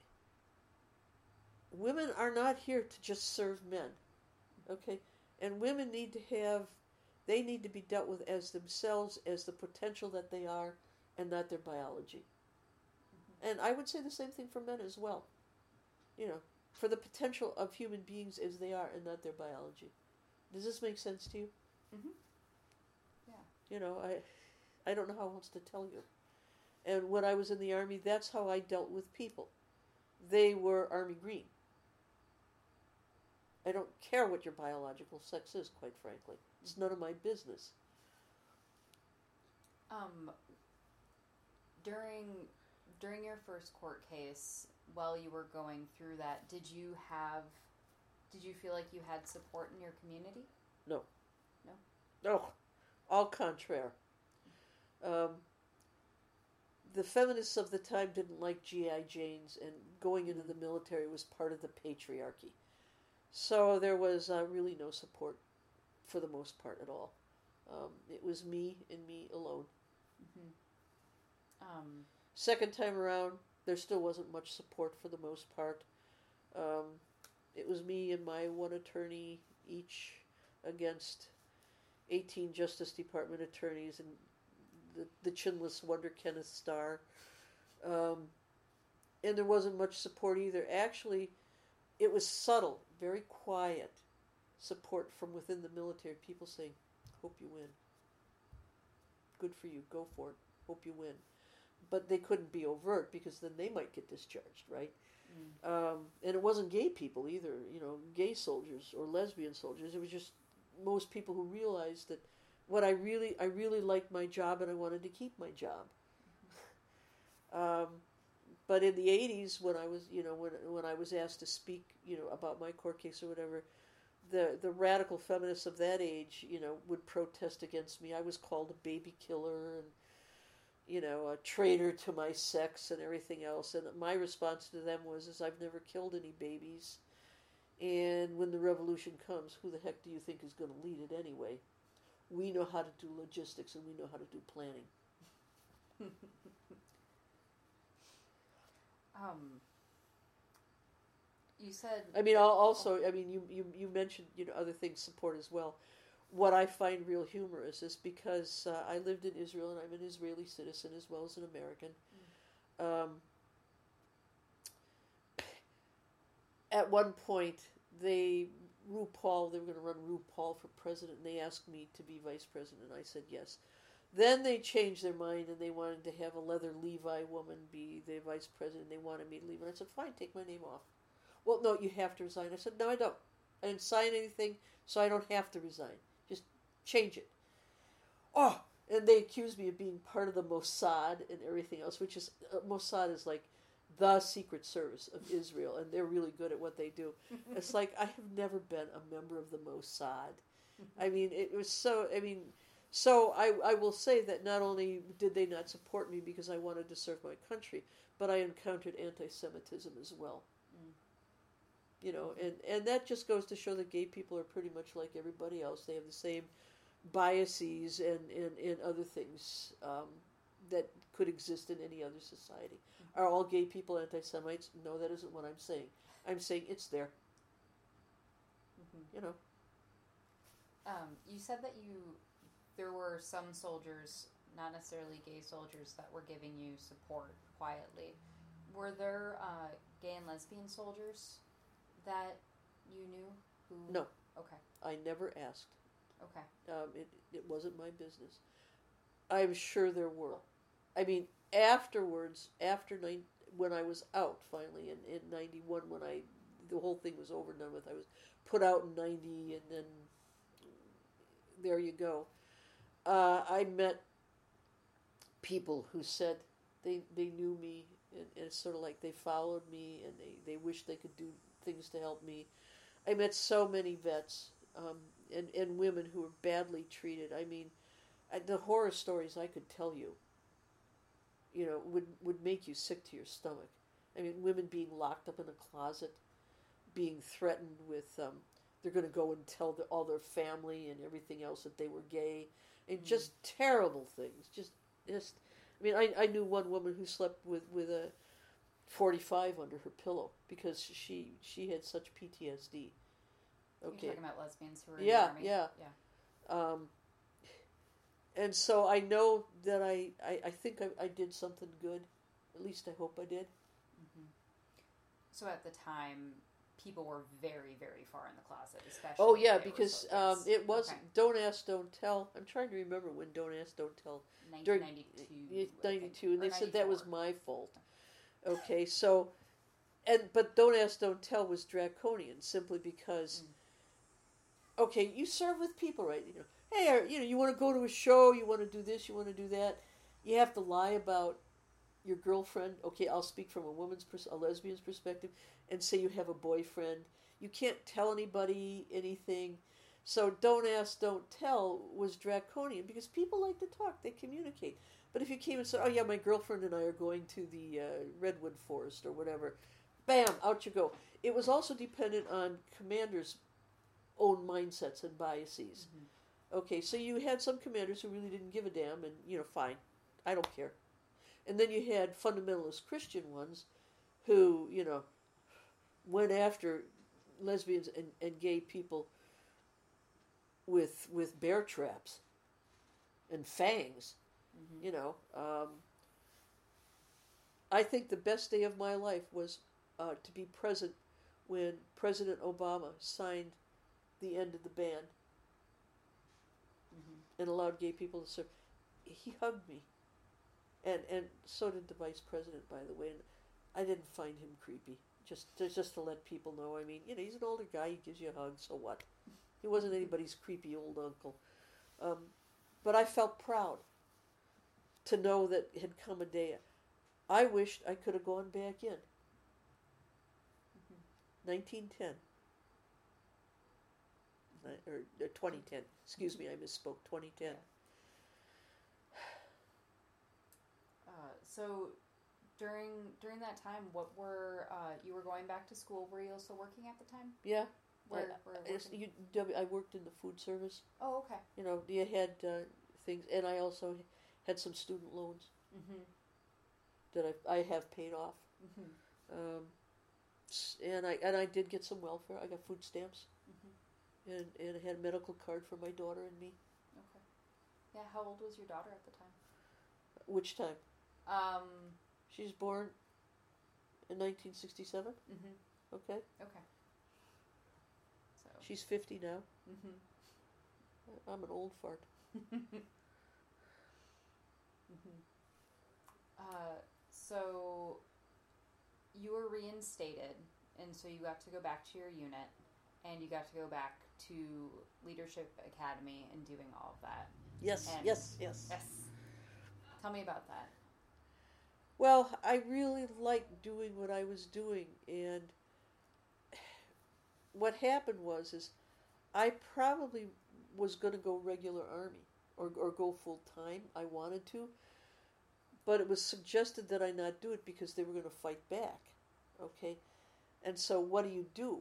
women are not here to just serve men, okay? And women need to have, they need to be dealt with as themselves, as the potential that they are, and not their biology. Mm-hmm. And I would say the same thing for men as well. You know, for the potential of human beings as they are, and not their biology. Does this make sense to you? Mm-hmm. Yeah. You know, I, I don't know how else to tell you. And when I was in the Army, that's how I dealt with people. They were Army Green. I don't care what your biological sex is, quite frankly. It's none of my business. Um, during during your first court case, while you were going through that, did you have, did you feel like you had support in your community? No. No? No. Au contraire. Um, the feminists of the time didn't like G I Janes, and going into the military was part of the patriarchy. So there was uh, really no support for the most part at all. Um, it was me and me alone. Mm-hmm. Um, Second time around, there still wasn't much support for the most part. Um, it was me and my one attorney each against eighteen Justice Department attorneys and the, the chinless wonder Kenneth Starr. Um, and there wasn't much support either. Actually, it was subtle, very quiet support from within the military. People saying, hope you win. Good for you. Go for it. Hope you win. But they couldn't be overt because then they might get discharged, right? Mm. Um, and it wasn't gay people either, you know, gay soldiers or lesbian soldiers. It was just most people who realized that what I really, I really liked my job and I wanted to keep my job. Mm-hmm. um, but in the eighties, when I was, you know, when when I was asked to speak, you know, about my court case or whatever, the the radical feminists of that age, you know, would protest against me. I was called a baby killer and, you know, a traitor to my sex and everything else. And my response to them was, is I've never killed any babies. And when the revolution comes, who the heck do you think is going to lead it anyway? We know how to do logistics and we know how to do planning. um, you said... I mean, also, I mean, you, you, you mentioned, you know, other things, support as well. What I find real humorous is because uh, I lived in Israel and I'm an Israeli citizen as well as an American. Mm. Um, at one point, they RuPaul, they were going to run RuPaul for president, and they asked me to be vice president. I said yes. Then they changed their mind and they wanted to have a Leather Levi woman be the vice president. They wanted me to leave, and I said, fine, take my name off. Well, no, you have to resign. I said, no, I don't. I didn't sign anything, so I don't have to resign. Just change it. Oh, and they accused me of being part of the Mossad and everything else, which is, uh, Mossad is like the secret service of Israel, and they're really good at what they do. It's like, I have never been a member of the Mossad. I mean, it was so, I mean, so I, I will say that not only did they not support me because I wanted to serve my country, but I encountered anti-Semitism as well. Mm. You know, and, and that just goes to show that gay people are pretty much like everybody else. They have the same biases and, and, and other things um, that could exist in any other society. Mm-hmm. Are all gay people anti-Semites? No, that isn't what I'm saying. I'm saying it's there. Mm-hmm. You know. Um, you said that you, there were some soldiers, not necessarily gay soldiers, that were giving you support quietly. Were there uh, gay and lesbian soldiers that you knew? Who... No. Okay. I never asked. Okay. Um, it, it wasn't my business. I'm sure there were. I mean, afterwards, after nine, when I was out finally in, in ninety-one, when I, the whole thing was over and done with, I was put out in ninety, and then there you go. Uh, I met people who said they, they knew me, and, and it's sort of like they followed me, and they, they wished they could do things to help me. I met so many vets um, and, and women who were badly treated. I mean, I, the horror stories I could tell you, you know, would, would make you sick to your stomach. I mean, women being locked up in a closet, being threatened with, um, they're going to go and tell the, all their family and everything else that they were gay, and mm. just terrible things. Just, just. I mean, I, I knew one woman who slept with, with a forty-five under her pillow because she she had such P T S D. Okay. You're talking about lesbians who were in yeah, the army? Yeah, yeah. Um, and so I know that I, I, I think I, I did something good. At least I hope I did. Mm-hmm. So at the time, people were very, very far in the closet, especially. Oh, yeah, because um, it was okay. Don't Ask, Don't Tell. I'm trying to remember when Don't Ask, Don't Tell. nineteen ninety-two. During, ninety-two, and they ninety-four. said that was my fault. Okay, so, and but Don't Ask, Don't Tell was draconian simply because, mm. okay, you serve with people, right? You know, hey, you know, you want to go to a show, you want to do this, you want to do that. You have to lie about your girlfriend. Okay, I'll speak from a woman's, pers- a lesbian's perspective, and say you have a boyfriend. You can't tell anybody anything. So Don't Ask, Don't Tell was draconian because people like to talk, they communicate. But if you came and said, oh yeah, my girlfriend and I are going to the uh, redwood forest or whatever, bam, out you go. It was also dependent on commanders' own mindsets and biases. Mm-hmm. Okay, so you had some commanders who really didn't give a damn and, you know, fine, I don't care. And then you had fundamentalist Christian ones who, you know, went after lesbians and, and gay people with with bear traps and fangs. Mm-hmm. You know, um, I think the best day of my life was uh, to be present when President Obama signed the end of the ban mm-hmm. and allowed gay people to serve. He hugged me. And and so did the vice president, by the way. And I didn't find him creepy. Just to, just to let people know. I mean, you know, he's an older guy. He gives you a hug. So what? He wasn't anybody's creepy old uncle. Um, but I felt proud to know that it had come a day. I wished I could have gone back in. Mm-hmm. nineteen ten. Or, or twenty ten. Excuse me, I misspoke. twenty ten. Yeah. So, during during that time, what were uh, you were going back to school? Were you also working at the time? Yeah, where, I, where you, I worked in the food service. Oh, okay. You know, you had uh, things, and I also had some student loans mm-hmm. that I I have paid off. Mm-hmm. Um, and I and I did get some welfare. I got food stamps, mm-hmm. and and I had a medical card for my daughter and me. Okay. Yeah. How old was your daughter at the time? Which time? Um, she's born in nineteen sixty-seven. Mm-hmm. Okay. Okay. So she's fifty now. Mm-hmm. I'm an old fart. mm-hmm. Uh, so you were reinstated, and so you got to go back to your unit, and you got to go back to Leadership Academy and doing all of that. Yes. And yes. Yes. Yes. Tell me about that. Well, I really liked doing what I was doing, and what happened was is I probably was going to go regular Army or or go full time. I wanted to, but it was suggested that I not do it because they were going to fight back. Okay, and so what do you do?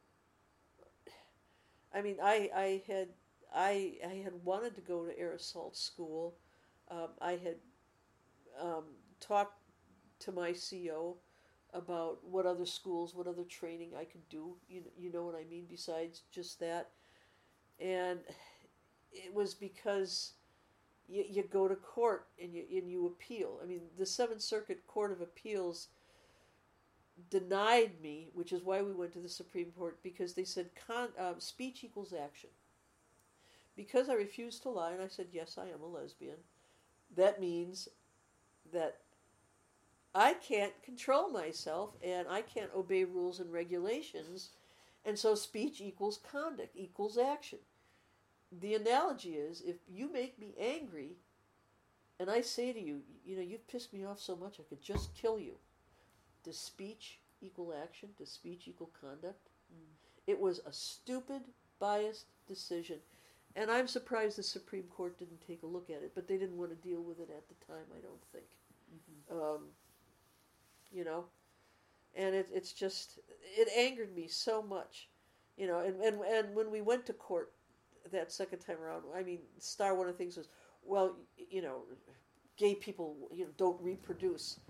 I mean, I I had I I had wanted to go to air assault school. Um, I had um, talked to my C O about what other schools, what other training I could do. You you know what I mean? Besides just that, and it was because you you go to court and you and you appeal. I mean, the Seventh Circuit Court of Appeals denied me, which is why we went to the Supreme Court, because they said con, uh, speech equals action. Because I refused to lie and I said yes, I am a lesbian. That means that I can't control myself and I can't obey rules and regulations, and so speech equals conduct, equals action. The analogy is, if you make me angry and I say to you, you know, you've pissed me off so much I could just kill you. Does speech equal action? Does speech equal conduct? Mm. It was a stupid, biased decision. And I'm surprised the Supreme Court didn't take a look at it, but they didn't want to deal with it at the time, I don't think. Mm-hmm. Um, you know, and it, it's just, it angered me so much, you know, and, and, and when we went to court that second time around, I mean, Star, one of the things was, well, you know, gay people, you know, don't reproduce.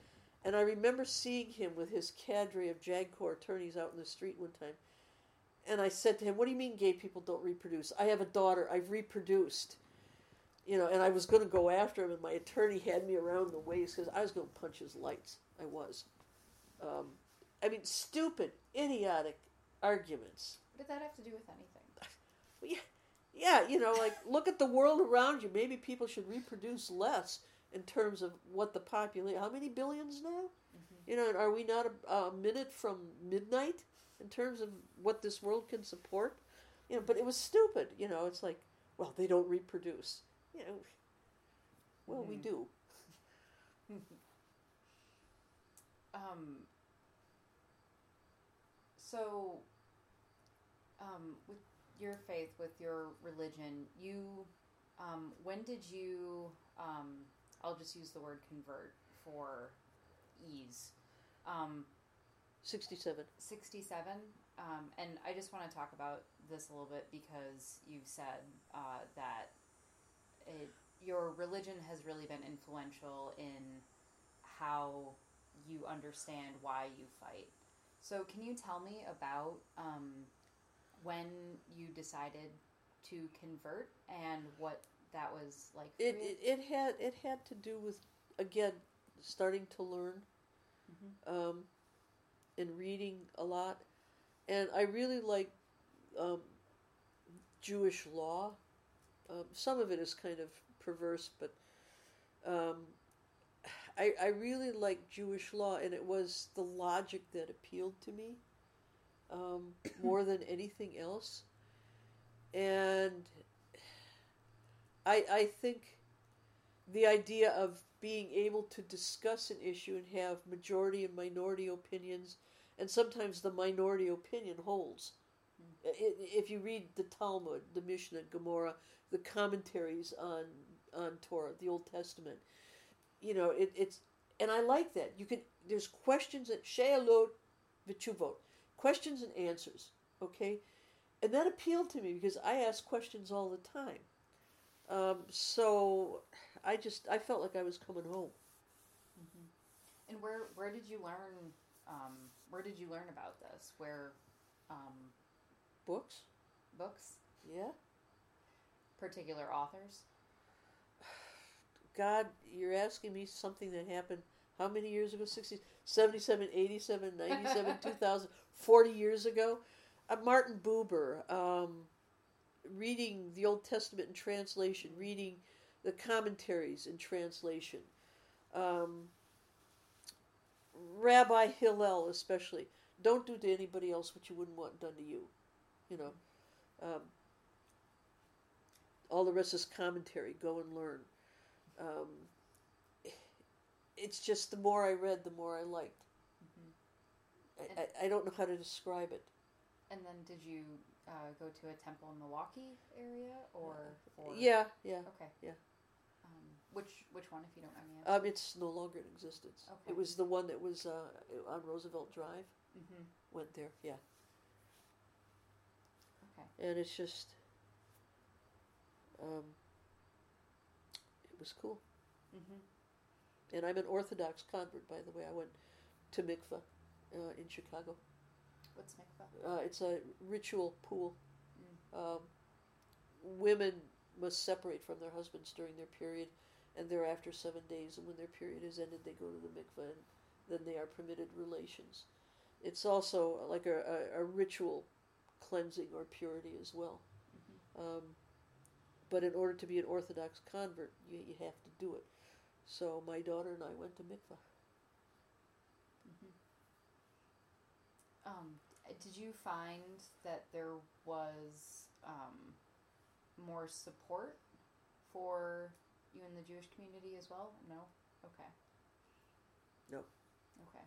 And I remember seeing him with his cadre of JAG Corps attorneys out in the street one time. And I said to him, "What do you mean gay people don't reproduce? I have a daughter. I've reproduced." You know, and I was going to go after him, and my attorney had me around the waist because I was going to punch his lights. I was. Um, I mean, stupid, idiotic arguments. What did that have to do with anything? Well, yeah, yeah, you know, like, look at the world around you. Maybe people should reproduce less in terms of what the population... How many billions now? Mm-hmm. You know, and are we not a, a minute from midnight in terms of what this world can support? You know, but it was stupid. You know, it's like, well, they don't reproduce. You know, well, mm-hmm. we do. um. So, um, with your faith, with your religion, you, um, when did you, um, I'll just use the word convert for ease. Um, sixty-seven. sixty-seven. Um, and I just want to talk about this a little bit because you've said uh, that it, your religion has really been influential in how you understand why you fight. So can you tell me about um, when you decided to convert and what that was like for it, you? it, it had it had to do with, again, starting to learn mm-hmm. um, and reading a lot. And I really like um, Jewish law. Um, some of it is kind of perverse, but um, I, I really like Jewish law, and it was the logic that appealed to me um, more than anything else. And I, I think the idea of being able to discuss an issue and have majority and minority opinions, and sometimes the minority opinion holds. Mm. If you read the Talmud, the Mishnah, Gemara, the commentaries on on Torah, the Old Testament, you know, it, it's, and I like that. You can, there's questions at she'alot v'tshuvot, questions and answers, okay? And that appealed to me because I ask questions all the time. Um, so I just, I felt like I was coming home. Mm-hmm. And where, where did you learn, um, where did you learn about this? Where, um... Books. Books? Yeah. Particular authors? God, you're asking me something that happened how many years ago? sixty, seventy-seven, eighty-seven, ninety-seven, two thousand, forty years ago? Uh, Martin Buber, um, reading the Old Testament in translation, reading the commentaries in translation. Um, Rabbi Hillel especially. Don't do to anybody else what you wouldn't want done to you. You know. Um, all the rest is commentary. Go and learn. Um, it's just the more I read, the more I liked. Mm-hmm. I, I, I don't know how to describe it. And then did you uh, go to a temple in Milwaukee area, or, or... Yeah, yeah. Okay. Yeah. Um, which which one, if you don't mind me asking? Um, it's no longer in existence. Okay. It was the one that was uh, on Roosevelt Drive. Mm-hmm. Went there, yeah. Okay. And it's just... Um, it was cool. Mm-hmm. And I'm an Orthodox convert, by the way. I went to mikveh uh, in Chicago. What's mikveh? Uh, it's a ritual pool. Mm. Um, women must separate from their husbands during their period, and thereafter seven days. And when their period is ended, they go to the mikveh, and then they are permitted relations. It's also like a, a, a ritual cleansing or purity as well. Mm-hmm. Um, but in order to be an Orthodox convert, you, you have to do it. So my daughter and I went to mikveh. Mm-hmm. Um, did you find that there was um, more support for you in the Jewish community as well? No? Okay. No. Okay.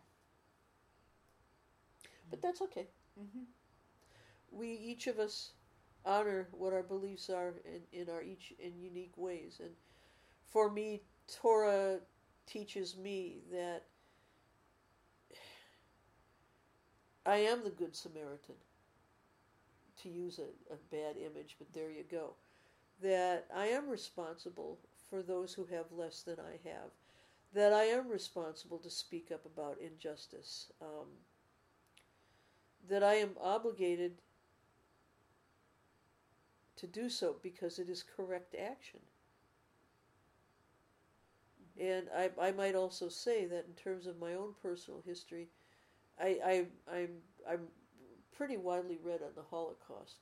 But that's okay. Mm-hmm. We, each of us, honor what our beliefs are in, in our each in unique ways. And for me, Torah teaches me that I am the Good Samaritan, to use a, a bad image, but there you go. That I am responsible for those who have less than I have. that I am responsible to speak up about injustice, um, that I am obligated to do so because it is correct action. And I, I might also say that in terms of my own personal history, I, I, I'm, I'm pretty widely read on the Holocaust.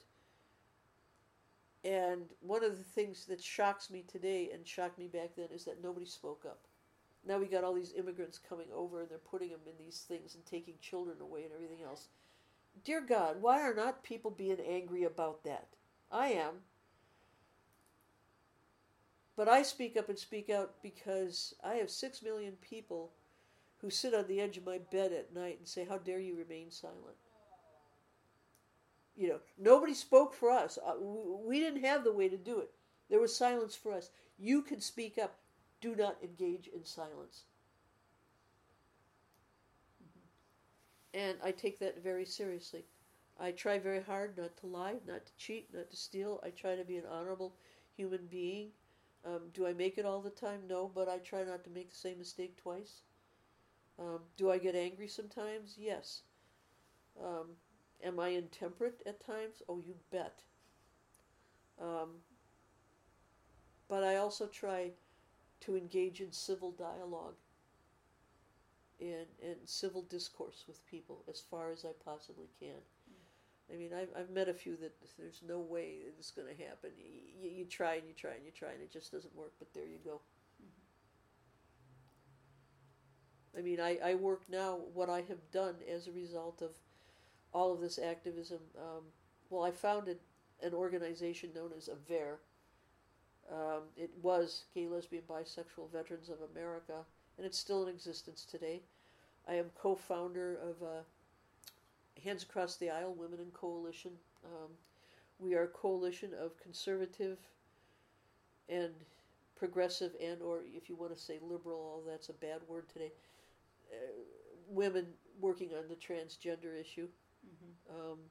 And one of the things that shocks me today and shocked me back then is that nobody spoke up. Now we got all these immigrants coming over and they're putting them in these things and taking children away and everything else. Dear God, why are not people being angry about that? I am. But I speak up and speak out because I have six million people who sit on the edge of my bed at night and say, how dare you remain silent? You know, nobody spoke for us. Uh, we didn't have the way to do it. There was silence for us. You can speak up. Do not engage in silence. Mm-hmm. And I take that very seriously. I try very hard not to lie, not to cheat, not to steal. I try to be an honorable human being. Um, do I make it all the time? No, but I try not to make the same mistake twice. Um, do I get angry sometimes? Yes. Um, am I intemperate at times? Oh, you bet. Um, but I also try to engage in civil dialogue and, and civil discourse with people as far as I possibly can. Mm. I mean, I've, I've met a few that there's no way it's going to happen. You, you try and you try and you try and it just doesn't work, but there you go. Mm-hmm. I mean, I, I work now, what I have done as a result of all of this activism. Um, well, I founded an organization known as AVER. Um, it was Gay, Lesbian, Bisexual Veterans of America, and it's still in existence today. I am co-founder of uh, Hands Across the Aisle, Women in Coalition. Um, we are a coalition of conservative and progressive and, or if you want to say liberal, although that's a bad word today, uh, women working on the transgender issue. Mm-hmm. Um,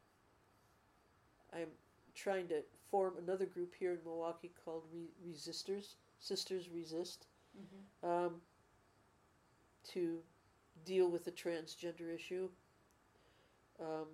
I'm trying to form another group here in Milwaukee called Re- Resisters, Sisters Resist, mm-hmm. um, to deal with the transgender issue. Um,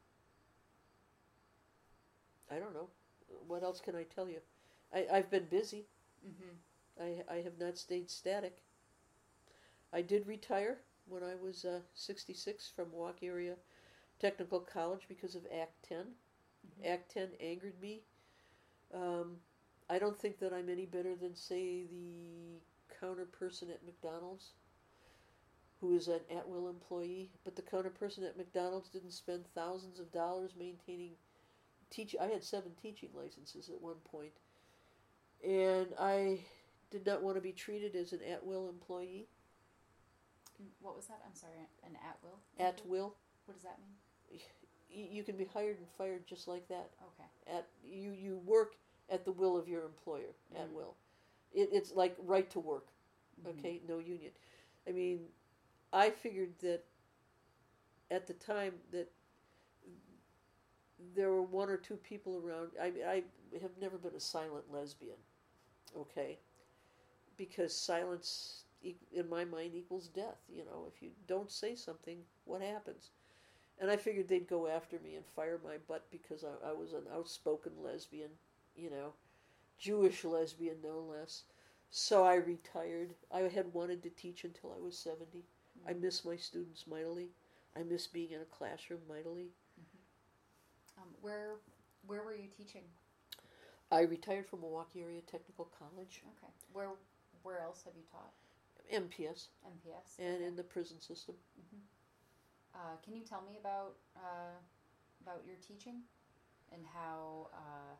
I don't know. What else can I tell you? I, I've been busy. Mm-hmm. I, I have not stayed static. I did retire when I was uh, sixty-six from Milwaukee Area Technical College because of Act ten. Mm-hmm. Act ten angered me. Um, I don't think that I'm any better than, say, the counter person at McDonald's, who is an at-will employee. But the counter person at McDonald's didn't spend thousands of dollars maintaining teach. I had seven teaching licenses at one point, and I did not want to be treated as an at-will employee. What was that? I'm sorry, an at-will? At-will. What does that mean? You can be hired and fired just like that. Okay. At you, you work at the will of your employer. At mm-hmm. will. It, it's like right to work. Mm-hmm. Okay, no union. I mean, I figured that at the time that there were one or two people around. I mean, I have never been a silent lesbian. Okay, because silence, in my mind, equals death. You know, if you don't say something, what happens? And I figured they'd go after me and fire my butt because I, I was an outspoken lesbian, you know, Jewish lesbian no less. So I retired. I had wanted to teach until I was seventy. Mm-hmm. I miss my students mightily. I miss being in a classroom mightily. Mm-hmm. Um, where where were you teaching? I retired from Milwaukee Area Technical College. Okay. Where where else have you taught? M P S. M P S. And okay. in the prison system. Mm-hmm. Uh, can you tell me about uh, about your teaching and how uh,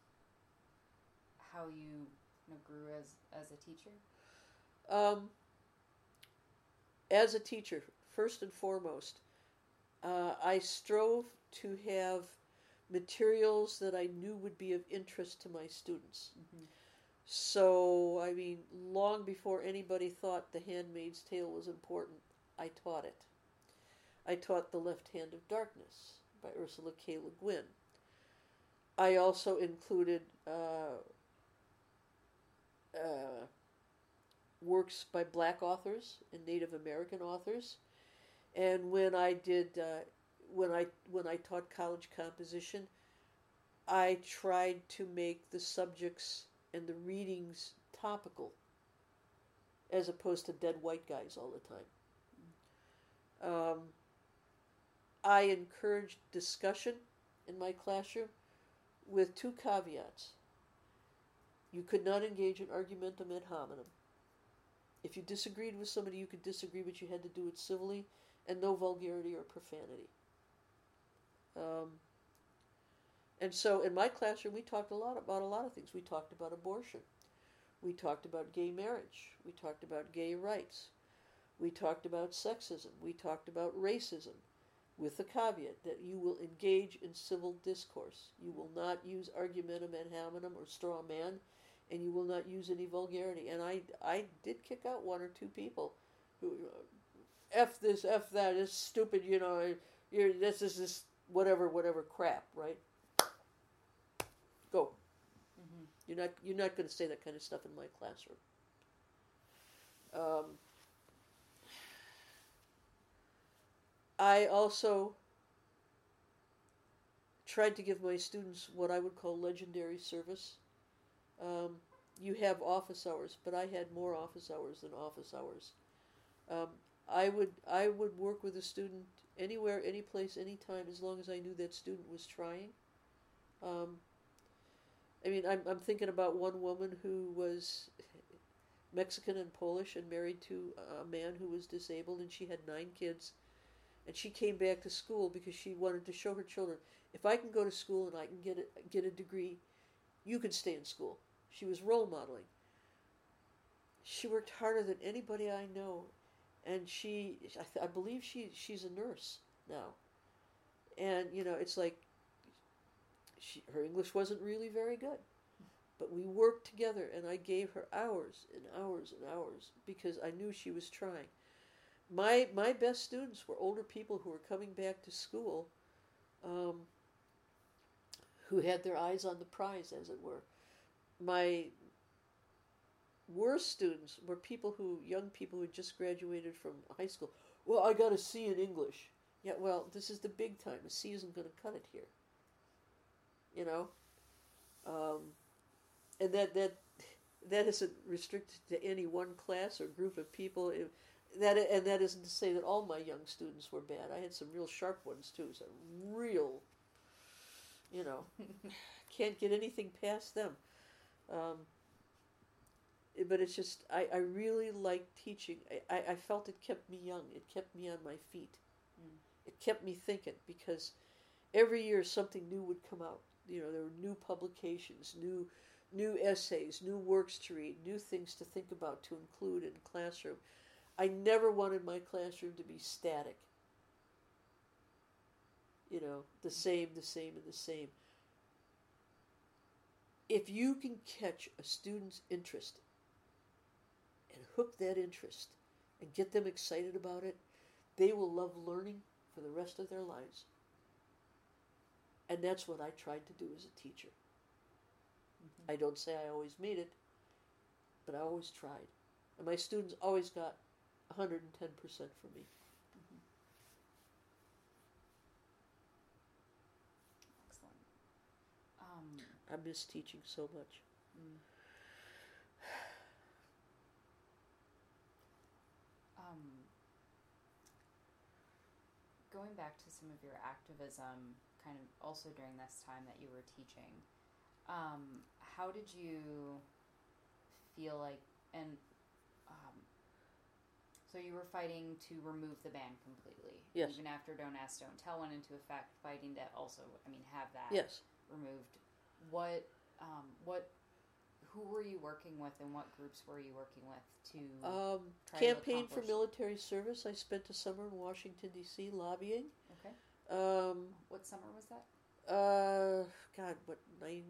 how you, you know, grew as as a teacher? Um, as a teacher, first and foremost, uh, I strove to have materials that I knew would be of interest to my students. Mm-hmm. So, I mean, long before anybody thought The Handmaid's Tale was important, I taught it. I taught The Left Hand of Darkness by Ursula K. Le Guin. I also included uh, uh, works by black authors and Native American authors. And when I did, uh, when I when I taught college composition, I tried to make the subjects and the readings topical, as opposed to dead white guys all the time. Um, I encouraged discussion in my classroom with two caveats. You could not engage in argumentum ad hominem. If you disagreed with somebody, you could disagree, but you had to do it civilly, and no vulgarity or profanity. Um, and so in my classroom, we talked a lot about a lot of things. We talked about abortion. We talked about gay marriage. We talked about gay rights. We talked about sexism. We talked about racism, with the caveat that you will engage in civil discourse. You will not use argumentum ad hominem or straw man, and you will not use any vulgarity. And I, I did kick out one or two people who, uh, F this, F that, it's stupid, you know, you're, this is this whatever, whatever crap, right? Go. Mm-hmm. You're not, you're not going to say that kind of stuff in my classroom. Um, I also tried to give my students what I would call legendary service. Um, you have office hours, but I had more office hours than office hours. Um, I would I would work with a student anywhere, any place, anytime, as long as I knew that student was trying. Um, I mean, I'm I'm thinking about one woman who was Mexican and Polish and married to a man who was disabled, and she had nine kids. And she came back to school because she wanted to show her children, if I can go to school and I can get a, get a degree, you can stay in school. She was role modeling. She worked harder than anybody I know, and she, I, I believe she she's a nurse now. And, you know, it's like, she, her English wasn't really very good. But we worked together, and I gave her hours and hours and hours because I knew she was trying. My my best students were older people who were coming back to school, um, who had their eyes on the prize, as it were. My worst students were people who, young people who just graduated from high school. Well, I got a C in English. Yeah, well, this is the big time. A C isn't going to cut it here. You know, um, and that that that isn't restricted to any one class or group of people. It, That and that isn't to say that all my young students were bad. I had some real sharp ones too. Some real, you know, can't get anything past them. Um, but it's just I, I really liked teaching. I, I felt it kept me young. It kept me on my feet. Mm. It kept me thinking because every year something new would come out. You know, there were new publications, new new essays, new works to read, new things to think about to include in the classroom. I never wanted my classroom to be static. You know, the same, the same, and the same. If you can catch a student's interest and hook that interest and get them excited about it, they will love learning for the rest of their lives. And that's what I tried to do as a teacher. Mm-hmm. I don't say I always made it, but I always tried. And my students always got one hundred ten percent for me. Mm-hmm. Excellent. Um, I miss teaching so much. Mm. Um, going back to some of your activism, kind of also during this time that you were teaching, um, how did you feel like, and um, so you were fighting to remove the ban completely. Yes. Even after Don't Ask, Don't Tell went into effect, fighting to also, I mean, have that yes. removed. What, um, what, who were you working with, and what groups were you working with to um, try campaign to for military service? I spent a summer in Washington D C lobbying. Okay. Um, what summer was that? Uh, God, what ninety-two?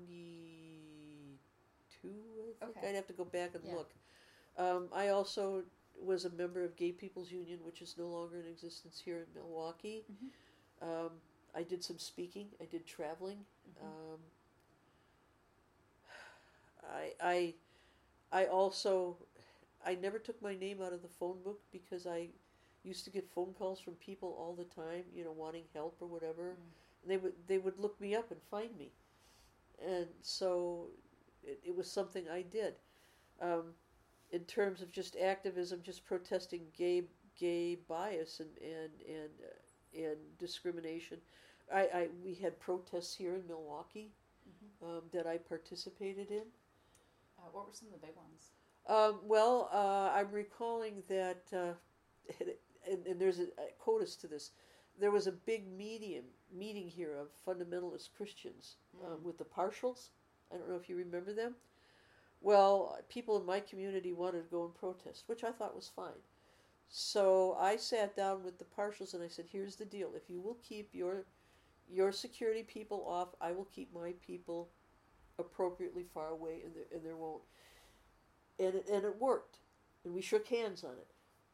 I think Okay. I'd have to go back and Yeah. look. Um, I also was a member of Gay People's Union, which is no longer in existence here in Milwaukee. Mm-hmm. Um, I did some speaking. I did traveling. Mm-hmm. Um, I, I, I also, I never took my name out of the phone book because I used to get phone calls from people all the time, you know, wanting help or whatever. Mm. And they would they would look me up and find me, and so it, it was something I did. Um, in terms of just activism, just protesting gay gay bias and and and uh, and discrimination. I, I we had protests here in Milwaukee Mm-hmm. um, that I participated in. Uh, what were some of the big ones? Um, well, uh, I'm recalling that, uh, and, and there's a, a quotas to this. There was a big medium meeting here of fundamentalist Christians Mm. um, with the Partials. I don't know if you remember them. Well, people in my community wanted to go and protest, which I thought was fine. So I sat down with the Partials and I said, "Here's the deal: if you will keep your your security people off, I will keep my people appropriately far away, and there, and there won't." And it, and it worked, and we shook hands on it.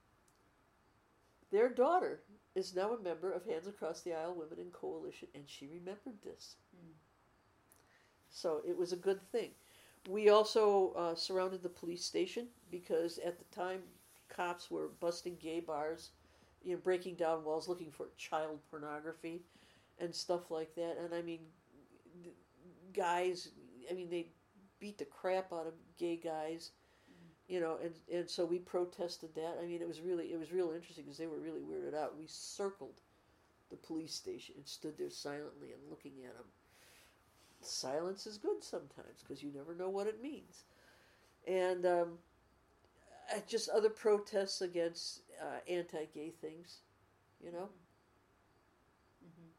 Their daughter is now a member of Hands Across the Aisle Women in Coalition, and she remembered this. Mm. So it was a good thing. We also uh, surrounded the police station because at the time cops were busting gay bars, you know, breaking down walls looking for child pornography and stuff like that. And I mean, guys, I mean, they beat the crap out of gay guys. You know, and, and so we protested that. I mean, it was really, it was real interesting because they were really weirded out. We circled the police station and stood there silently and looking at them. Silence is good sometimes because you never know what it means. And um, just other protests against uh, anti-gay things, you know. Mm-hmm.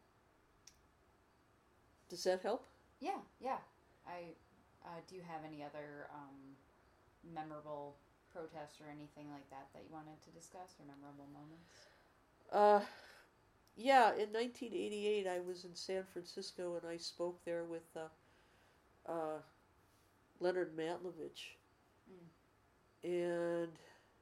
Does that help? Yeah, yeah. I uh, do you have any other um, memorable protests or anything like that that you wanted to discuss, or memorable moments? Uh, yeah, in nineteen eighty-eight, I was in San Francisco and I spoke there with uh, uh, Leonard Matlovich. Mm. And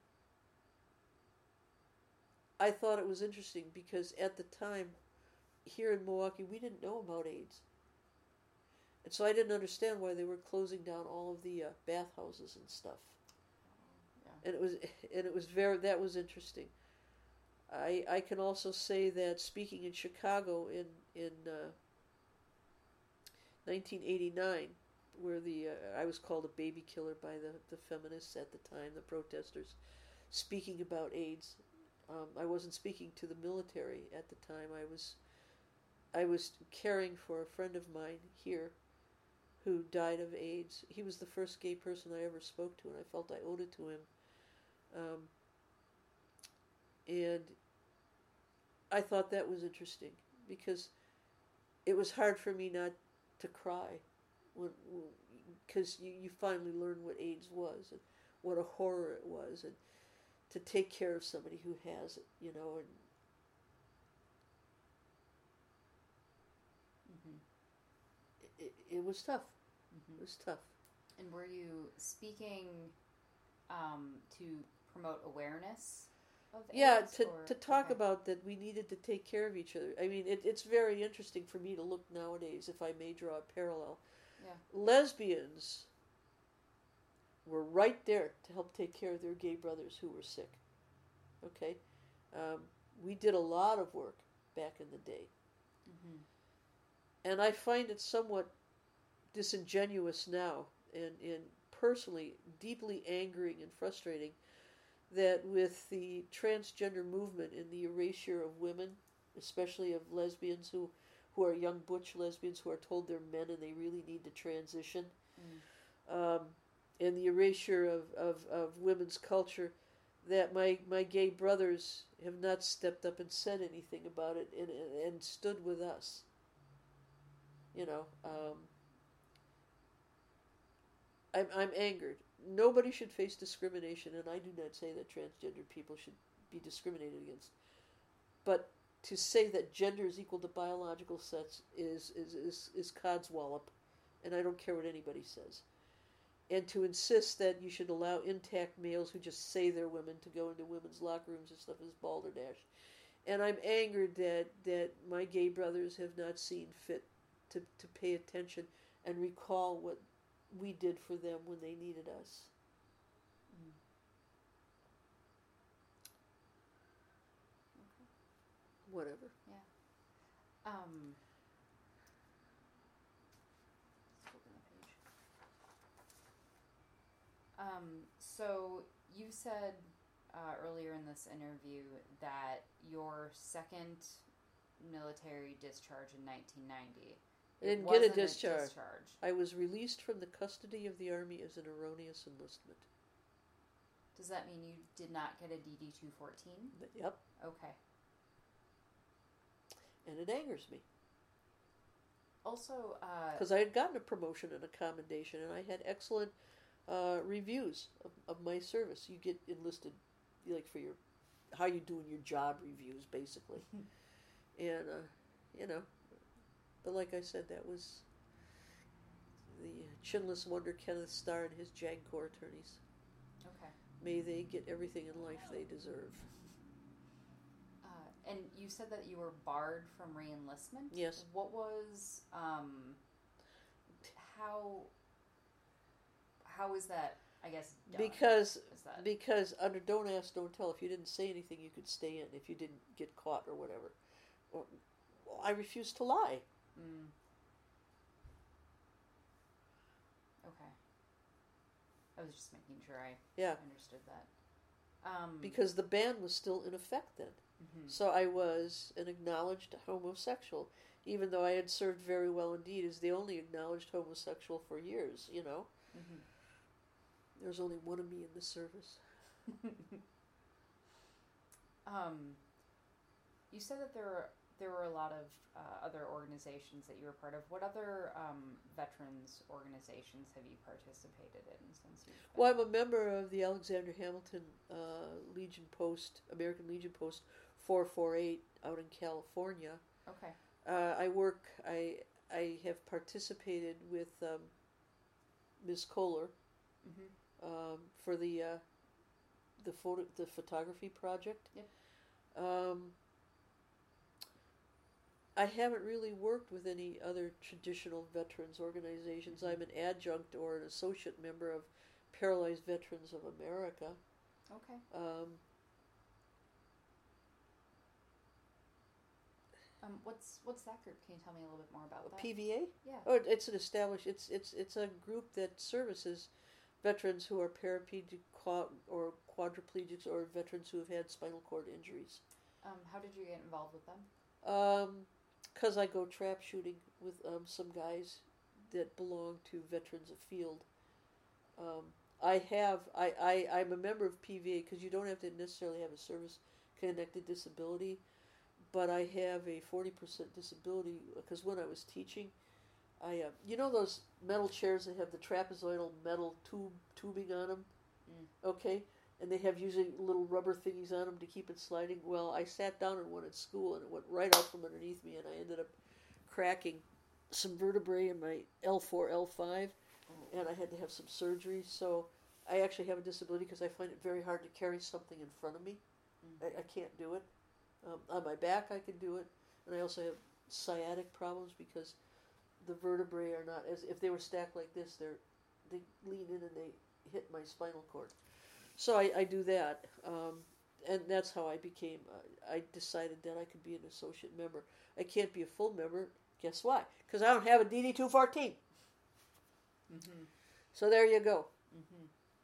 I thought it was interesting because at the time, here in Milwaukee, we didn't know about AIDS. And so I didn't understand why they were closing down all of the uh, bathhouses and stuff. Yeah. And it was, and it was very, that was interesting. I I can also say that speaking in Chicago in in uh, nineteen eighty-nine, where the uh, I was called a baby killer by the, the feminists at the time, the protesters, speaking about AIDS. Um, I wasn't speaking to the military at the time. I was I was caring for a friend of mine here who died of AIDS. He was the first gay person I ever spoke to, and I felt I owed it to him. Um, and I thought that was interesting because it was hard for me not to cry when because you, you finally learn what AIDS was and what a horror it was, and to take care of somebody who has it, you know, and Mm-hmm. it, it, it was tough. Mm-hmm. It was tough. And were you speaking um, to promote awareness of Yeah, AIDS? to or? to talk Okay. about that we needed to take care of each other. I mean, it, it's very interesting for me to look nowadays, if I may draw a parallel. Yeah. Lesbians were right there to help take care of their gay brothers who were sick. Okay? Um, we did a lot of work back in the day. Mm-hmm. And I find it somewhat disingenuous now, and, and personally deeply angering and frustrating, that with the transgender movement and the erasure of women, especially of lesbians who, who are young butch lesbians who are told they're men and they really need to transition, Mm. um, and the erasure of, of, of women's culture, that my, my gay brothers have not stepped up and said anything about it and, and stood with us. You know, um, I'm, I'm angered. Nobody should face discrimination, and I do not say that transgender people should be discriminated against. But to say that gender is equal to biological sex is, is, is, is codswallop, and I don't care what anybody says. And to insist that you should allow intact males who just say they're women to go into women's locker rooms and stuff is balderdash. And I'm angered that, that my gay brothers have not seen fit to, to pay attention and recall what we did for them when they needed us. whatever. Yeah. Um, let's open the page. Um, so you said uh, earlier in this interview that your second military discharge in nineteen ninety. I didn't get a discharge. a discharge. I was released from the custody of the Army as an erroneous enlistment. Does that mean you did not get a D D two fourteen? Yep. Okay. And it angers me. Also, because uh, I had gotten a promotion and a commendation, and I had excellent uh, reviews of, of my service. You get enlisted, like for your how you doing your job reviews, basically. and uh, you know, but like I said, that was the chinless wonder Kenneth Starr and his JAG Corps attorneys. Okay. May they get everything in life they deserve. And you said that you were barred from re-enlistment? Yes. What was, um, how, how is that, I guess, done? Because, that... because under Don't Ask, Don't Tell, if you didn't say anything, you could stay in if you didn't get caught or whatever. Well, I refused to lie. Mm. Okay. I was just making sure I yeah. understood that. Um, because the ban was still in effect then. Mm-hmm. So I was an acknowledged homosexual, even though I had served very well indeed as the only acknowledged homosexual for years, you know. Mm-hmm. There was only one of me in the service. um, you said that there were, there were a lot of uh, other organizations that you were part of. What other um, veterans organizations have you participated in since you've been? Well, I'm a member of the Alexander Hamilton uh, Legion Post, American Legion Post four forty-eight out in California. Okay. Uh, I work, I I have participated with um, Miz Kohler mm-hmm. um, for the uh, the photo the photography project. Yep. Um, I haven't really worked with any other traditional veterans organizations. I'm an adjunct or an associate member of Paralyzed Veterans of America. Okay. Um, um, what's what's that group? Can you tell me a little bit more about that? P V A? Yeah. Oh, it's an established. It's it's it's a group that services veterans who are paraplegic or quadriplegics or veterans who have had spinal cord injuries. Um, how did you get involved with them? Um, because I go trap shooting with um, some guys that belong to Veterans Afield. Um, I have, I, I, I'm a member of P V A because you don't have to necessarily have a service-connected disability, but I have a forty percent disability because when I was teaching, I, uh, you know those metal chairs that have the trapezoidal metal tube tubing on them? Mm. Okay? And they have usually little rubber thingies on them to keep it sliding. Well, I sat down in one at school, and it went right out from underneath me, and I ended up cracking some vertebrae in my L four, L five, and I had to have some surgery. So I actually have a disability because I find it very hard to carry something in front of me. Mm-hmm. I, I can't do it. Um, on my back, I can do it, and I also have sciatic problems because the vertebrae are not as if they were stacked like this. They're they lean in and they hit my spinal cord. So I, I do that, um, and that's how I became, uh, I decided that I could be an associate member. I can't be a full member, guess why? Because I don't have a D D two fourteen. Mm-hmm. So there you go. Mm-hmm.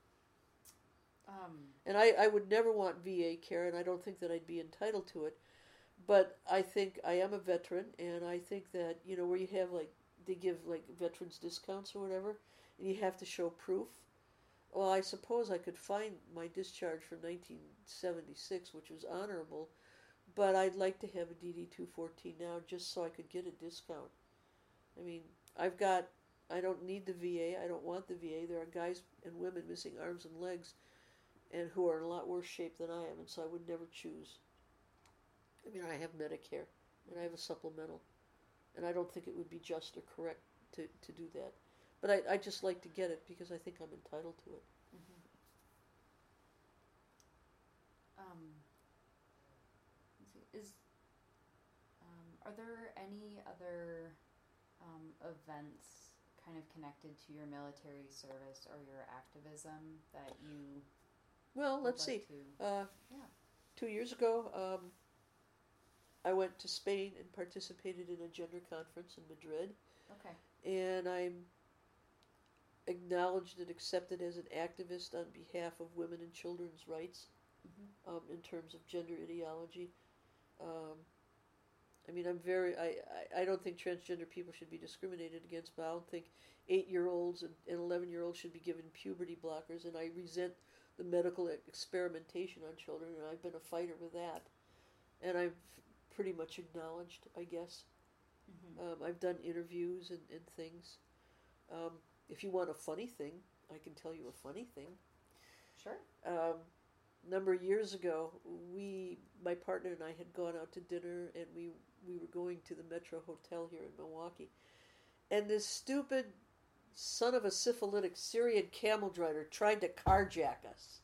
Um, and I, I would never want V A care, and I don't think that I'd be entitled to it, but I think I am a veteran, and I think that, you know, where you have, like, they give, like, veterans discounts or whatever, and you have to show proof. Well, I suppose I could find my discharge from nineteen seventy-six, which was honorable, but I'd like to have a D D two fourteen now just so I could get a discount. I mean, I've got, I don't need the V A, I don't want the V A. There are guys and women missing arms and legs and who are in a lot worse shape than I am, and so I would never choose. I mean, I have Medicare, and I have a supplemental, and I don't think it would be just or correct to, to do that. But I, I just like to get it because I think I'm entitled to it. Mm-hmm. Um, let's see, is um, are there any other um, events kind of connected to your military service or your activism that you? Well, let's like see. To, uh, yeah. Two years ago, um, I went to Spain and participated in a gender conference in Madrid. Okay. And I'm acknowledged and accepted as an activist on behalf of women and children's rights, Mm-hmm. um, in terms of gender ideology. Um, I mean, I'm very, I, I, I don't think transgender people should be discriminated against, but I don't think eight-year-olds and, and eleven-year-olds should be given puberty blockers, and I resent the medical experimentation on children, and I've been a fighter with that. And I've pretty much acknowledged, I guess. Mm-hmm. Um, I've done interviews and, and things. Um, if you want a funny thing, I can tell you a funny thing. Sure. Um, a number of years ago, we, my partner and I had gone out to dinner, and we, we were going to the Metro Hotel here in Milwaukee. And this stupid son of a syphilitic Syrian camel driver tried to carjack us.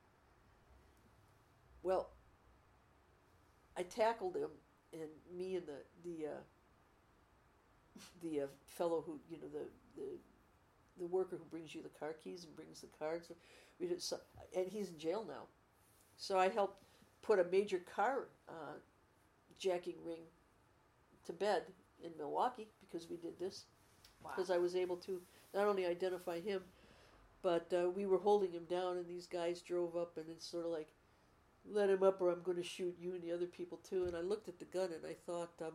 Well, I tackled him, and me and the the uh, the uh, fellow who, you know, the, the the worker who brings you the car keys and brings the cards, we did so, and he's in jail now. So I helped put a major car uh, jacking ring to bed in Milwaukee because we did this. Wow. Because I was able to not only identify him, but uh, we were holding him down, and these guys drove up, and it's sort of like, let him up or I'm going to shoot you and the other people too. And I looked at the gun and I thought, um,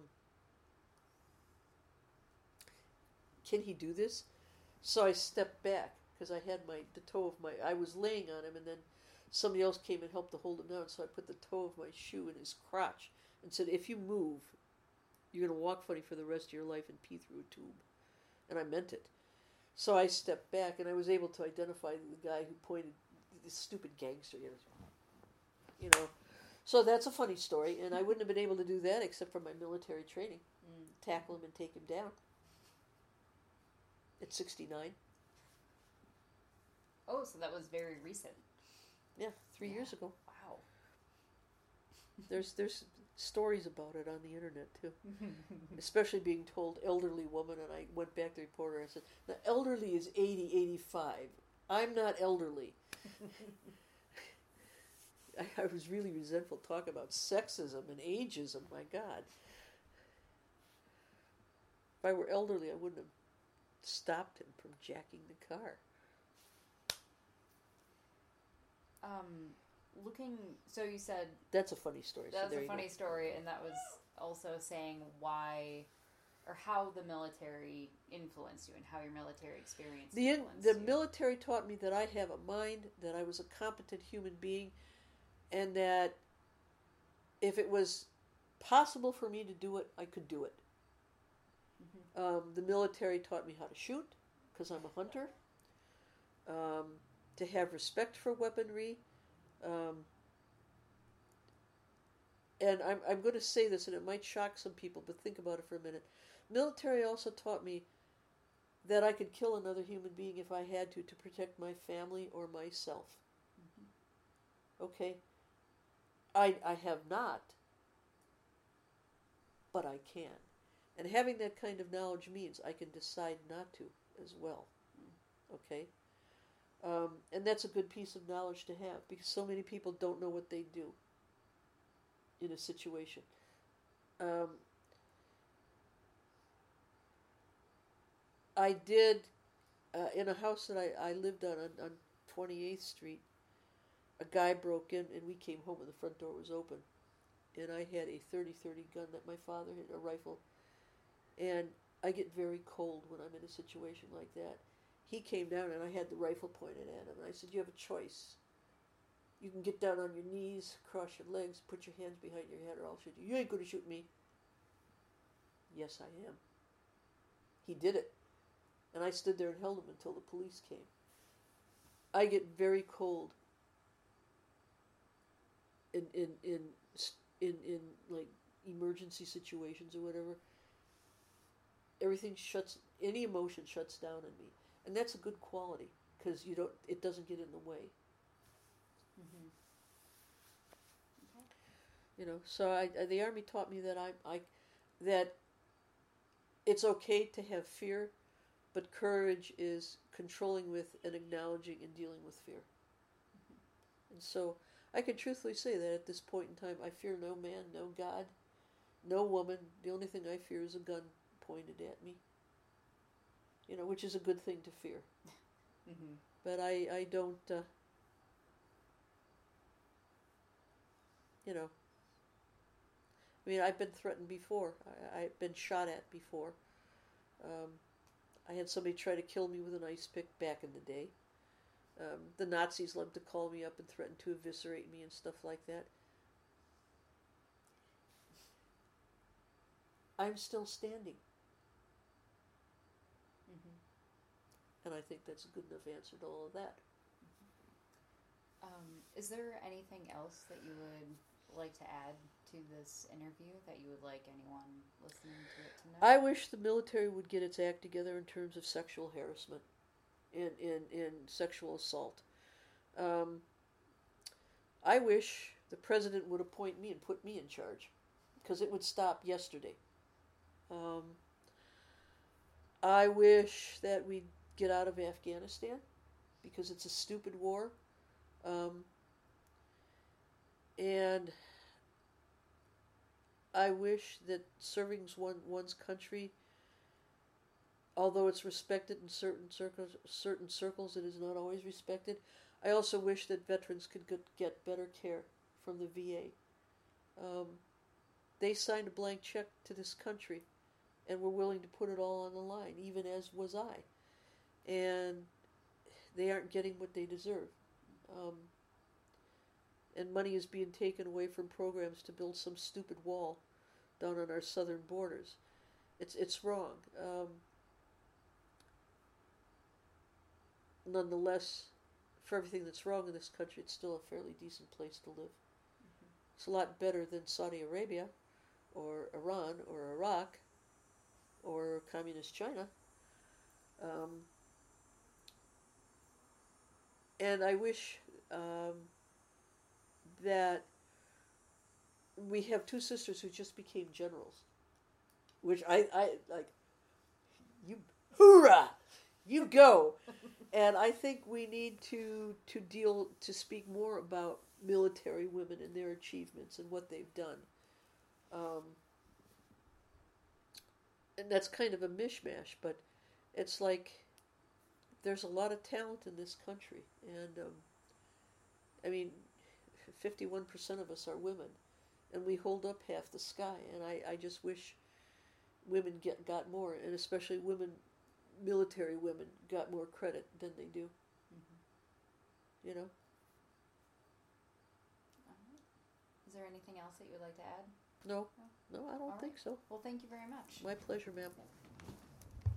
can he do this? So I stepped back because I had my the toe of my, I was laying on him, and then somebody else came and helped to hold him down. So I put the toe of my shoe in his crotch and said, if you move, you're going to walk funny for the rest of your life and pee through a tube. And I meant it. So I stepped back, and I was able to identify the guy who pointed, this stupid gangster, you know. You know, so that's a funny story, and I wouldn't have been able to do that except for my military training. Mm. Tackle him and take him down. At sixty-nine. Oh, so that was very recent. Yeah, three Yeah. years ago. Wow. There's there's stories about it on the internet too, especially being told elderly woman. And I went back to the reporter. I said, "Now elderly is eighty, eighty-five. I'm not elderly." I, I was really resentful talking about sexism and ageism. My God, if I were elderly, I wouldn't have stopped him from jacking the car. Um, looking. So you said That's a funny story. that so was there a you funny go. story, and that was also saying why, or how the military influenced you, and how your military experience The in, influenced the you. military taught me that I have a mind, that I was a competent human being, and that if it was possible for me to do it, I could do it. Mm-hmm. Um, the military taught me how to shoot, because I'm a hunter, um, to have respect for weaponry. Um, and I'm, I'm going to say this, and it might shock some people, but think about it for a minute. Military also taught me that I could kill another human being if I had to, to protect my family or myself. Mm-hmm. Okay? I, I have not, but I can. And having that kind of knowledge means I can decide not to as well. Okay? Um, and that's a good piece of knowledge to have, because so many people don't know what they do in a situation. Um, I did, uh, in a house that I, I lived on, on on twenty-eighth Street, a guy broke in, and we came home and the front door was open. And I had a thirty thirty gun that my father had, a rifle. And I get very cold when I'm in a situation like that. He came down and I had the rifle pointed at him. And I said, you have a choice. You can get down on your knees, cross your legs, put your hands behind your head, or I'll shoot you. You ain't going to shoot me. Yes, I am. He did it. And I stood there and held him until the police came. I get very cold in in in in, in like emergency situations or whatever. Everything shuts, any emotion shuts down in me, and that's a good quality because you don't, it doesn't get in the way. Mm-hmm. Okay. You know, so I, I the Army taught me that I I that it's okay to have fear, but courage is controlling with and acknowledging and dealing with fear. Mm-hmm. And so I can truthfully say that at this point in time, I fear no man, no God, no woman. The only thing I fear is a gun pointed at me. You know, which is a good thing to fear. Mm-hmm. But I, I don't, uh, you know, I mean, I've been threatened before. I, I've been shot at before. Um, I had somebody try to kill me with an ice pick back in the day. Um, the Nazis loved to call me up and threaten to eviscerate me and stuff like that. I'm still standing. Mm-hmm. And I think that's a good enough answer to all of that. Um, is there anything else that you would like to add to this interview that you would like anyone listening to it to know? I wish the military would get its act together in terms of sexual harassment and, and, and sexual assault. Um, I wish the president would appoint me and put me in charge, because it would stop yesterday. Um, I wish that we'd get out of Afghanistan, because it's a stupid war. Um, and I wish that serving one, one's country, although it's respected in certain circles, certain circles, it is not always respected. I also wish that veterans could get better care from the V A. Um, they signed a blank check to this country and were willing to put it all on the line, even as was I. And they aren't getting what they deserve. Um, and money is being taken away from programs to build some stupid wall down on our southern borders. It's it's wrong. Um, nonetheless, for everything that's wrong in this country, it's still a fairly decent place to live. Mm-hmm. It's a lot better than Saudi Arabia, or Iran, or Iraq, or communist China. Um, and I wish um, that we have two sisters who just became generals, which I, I like. You, hoorah! You go. And I think we need to to deal to speak more about military women and their achievements and what they've done. Um, and that's kind of a mishmash, but it's like there's a lot of talent in this country, and um, I mean, fifty-one percent of us are women, and we hold up half the sky. And I, I just wish women get got more, and especially women. Military women got more credit than they do. Mm-hmm. You know? All right. Is there anything else that you would like to add? No. No, no I don't All think right. so. Well, thank you very much. My pleasure, ma'am.